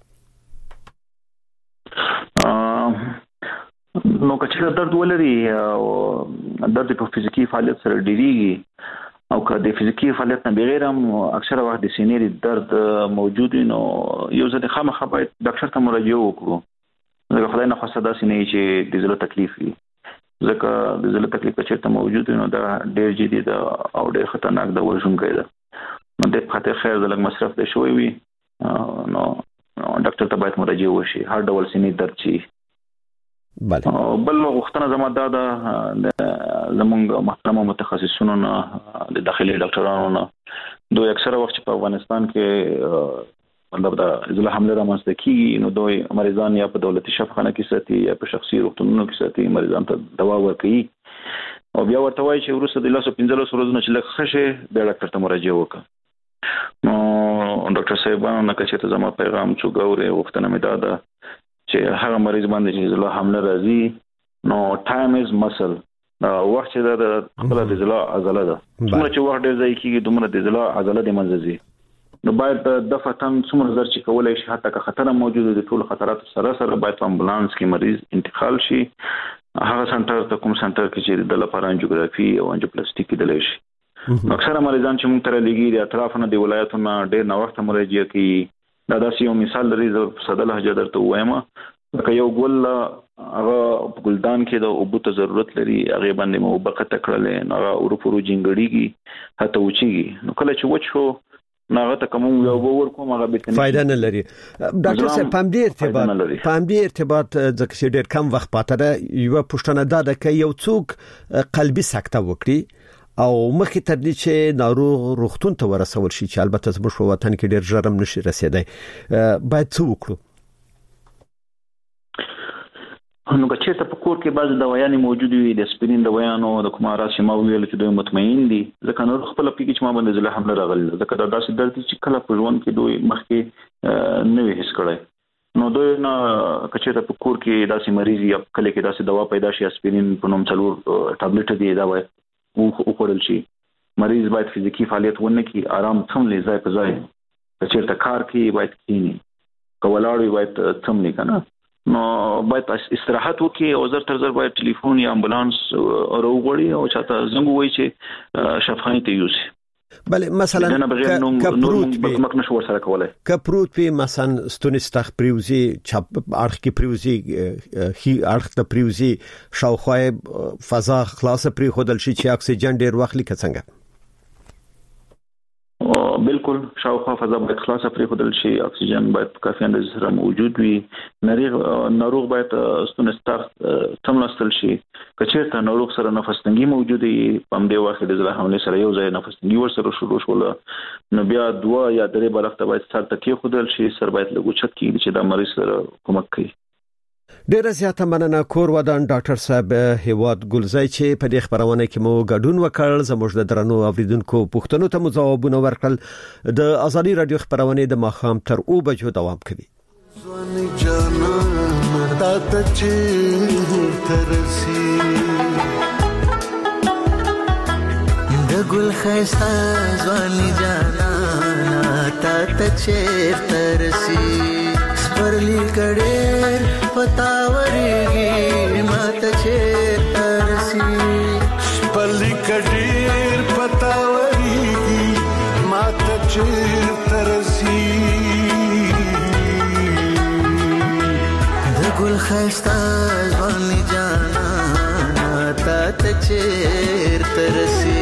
نو کچې درد ولري او درد په فزیکی فعالیت سره ډیریږي او که د فزیکی فعالیت نه بغیر هم اکثره وخت د سینې درد موجود نو یو ځل خامخا باید ډاکټر ته مراجعه وکړو. زه خدای نه خواسته دا سینې چې د زړه تکلیف وي، ځکه د زړه تکلیف چې موجود نو دا ډېر جدي ده او ډېر خطرناک ده، وژونکی ده. نو د خاطر خیر د لږ مصرف د شوی وي نو ډاکټر ته باید مراجعه وشي هر ډول سینې درد شي. bale بل وختونه زموږ دا د زموږ محترم متخصصینو نه د داخلي ډاکټرانو نه دوی اکثره وخت په افغانستان کې مطلب دا ځله حمله رامنځته کیږي نو دوی مریضان یا په دولتي شفاخانه کې ساتي یا په شخصي روغتونونو کې ساتي، مریضان ته دوا ورکوي او بیا ورته وایي چې ورسره د لاسو پنځه لس ورځې چې لږ ښه شي بیا ډاکټر ته مراجعه وکړه. نو ډاکټر صاحبانو نه کچې زما پیغام څو غوړې وختونه مې دا ده چې هغه مریض باندې چې ځله حمله راځي نو ټایم از مسل، وخت چې د خپل د ځله عضله ده څومره چې وخت ډېر ځای کېږي دومره د ځله عضله د منځ ځي. نو باید د فتن څومره زر چې کولای شي حتی که خطر موجود دي ټول خطرات سره سره باید په امبولانس کې مریض انتقال شي هغه سنټر ته کوم سنټر کې چې د لپاره انجیوګرافي او انجیوپلاسټي کې دلای شي. اکثره مریضان چې موږ تر لګي د اطرافونو د ولایتونو ډېر نو وخت مراجعه کوي دا داسې یو مثال لري زه ساده لهجه درته وایم لکه یو ګل هغه په ګلدان کې د اوبو ته ضرورت لري هغه باندې مو بقته کړل نو هغه اورو جنګړيږي هته وچیږي نو کله چې وچو ناغه ته کوم یو ور کوم هغه به فائدہ نه لري ډاکټر صاحب پام دې ارتباط پام دې ارتباط ځکه چې ډېر کم وخت پاتره یو پښتنه ده چې یو څوک قلبي سکته وکړي او مخکې تر دې چې ناروغ روغتون ته ورسول شي چې البته زموږ په وطن کې ډېر ژرم نشي رسیدای باید څه وکړو نو که چېرته په کور کې بعض دوايانې موجود وي د اسپرین دوايانو د کومارا چې ما ویل چې دوی مطمئن دي ځکه نور خپل پیګ چې ما باندې زله حمله راغله ځکه دا داسې درد چې کله په ژوند کې دوی مخکې نه وي هیڅ کړی نو دوی نه که چېرته په کور کې داسې مریض یا کله کې داسې دوا پیدا شي اسپرین په نوم څلور ټابلیټ دی دا وای او خورل شي مریض باید فزیکی فعالیت ونه کړي آرام څملې ځای په ځای که چېرته کار کوي باید کینی کولاړي باید څملې کنه نو باید استراحت وکړي او زر تر زر باید ټلیفون یا امبولانس راوغړي او چاته زنګ وای چې شفاخانه ته یوسي بله مثلا کپروت به مکنه شو سره کولای کپروت په مثلا ستونستخ پریوزي چپ ارخ کې پریوزي هي ارخ ته پریوزي شاوخوای فضا خلاصه پری خودل شي چې اکسیجن ډیر وخت لیک څنګه بالکل شاوخوا فضا باید خلاصه پرې خودل شي اکسیجن باید کافي اندازه سره موجود وي ناروغ ناروغ باید ستونستخ تملاستل شي کچېرته ناروغ سره نفس تنګي موجود وي په دې وخت د زړه حمله سره یو ځای نفس تنګي ور سره شروع شول نو بیا دوا یا درې برخه باید سر تکي خودل شي سر باید لګوچت کیږي چې د مریض سره کومک کوي ډیره زیاته مننه کور ودان ډاکټر صاحب هیواد ګلزای چې په دې خبرونه کې مو ګډون وکړ زموږ د درنو اوریدونکو پوښتنو ته مو ځوابونه ورکړل د ازادي رادیو خبرونه د ماخام تر او بجو دوام کوي ځواني جانا مردا ته چې ترسي د ګل خيستا ځواني جانا تا ته چې ترسي پرلی کډیر پتاورېږي ماته چې ترسي پرلی کډیر پتاورېږي ماته چې ترسي د ګل خيستا ځواني جانا تا ته چې ترسي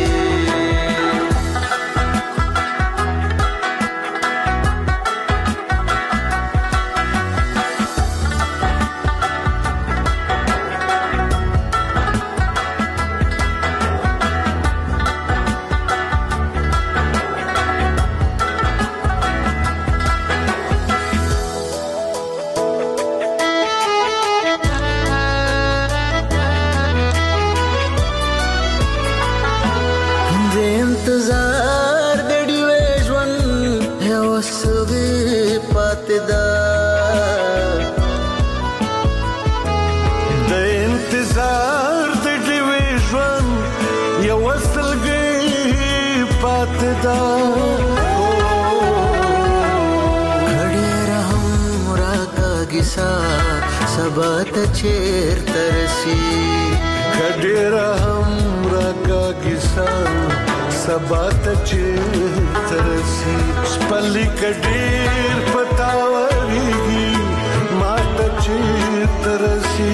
سبات چیر ترسی کډیر هم راکا کیسا سبات چیر ترسی سپلی کډیر پتاورېږي ماته چیر ترسی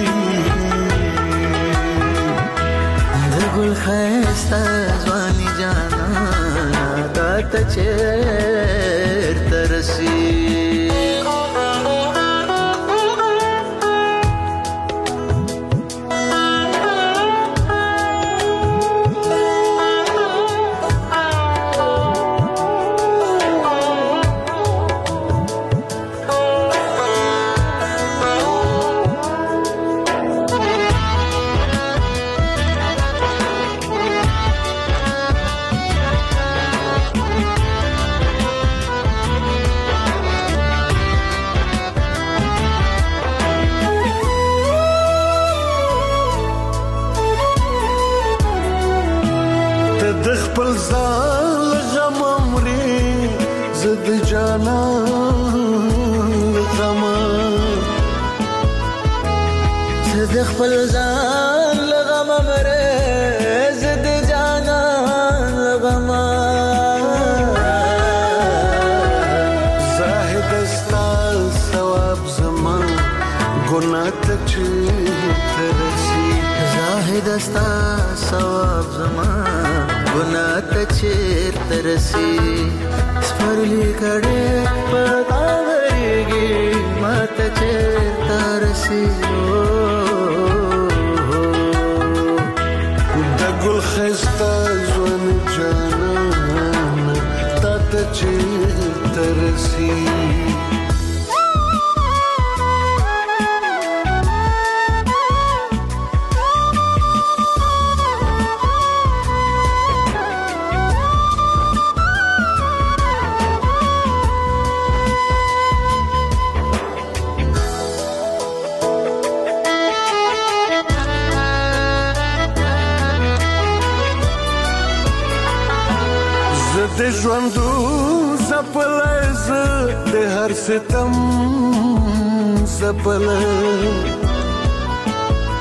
د ګل خيستا ځواني جانا تا ته چیر ترسی خپل ځان لغم مره زد جانا لغم زاهد شاهد استا ثواب زما ګناه ته چیرته رسی سپرلی کړه پتا ورګي ماته چیرته رسی د ګل خستا ځوان جانان تا ته چیرته رسی د ژوندو زپلای ز د هر ستم زپلای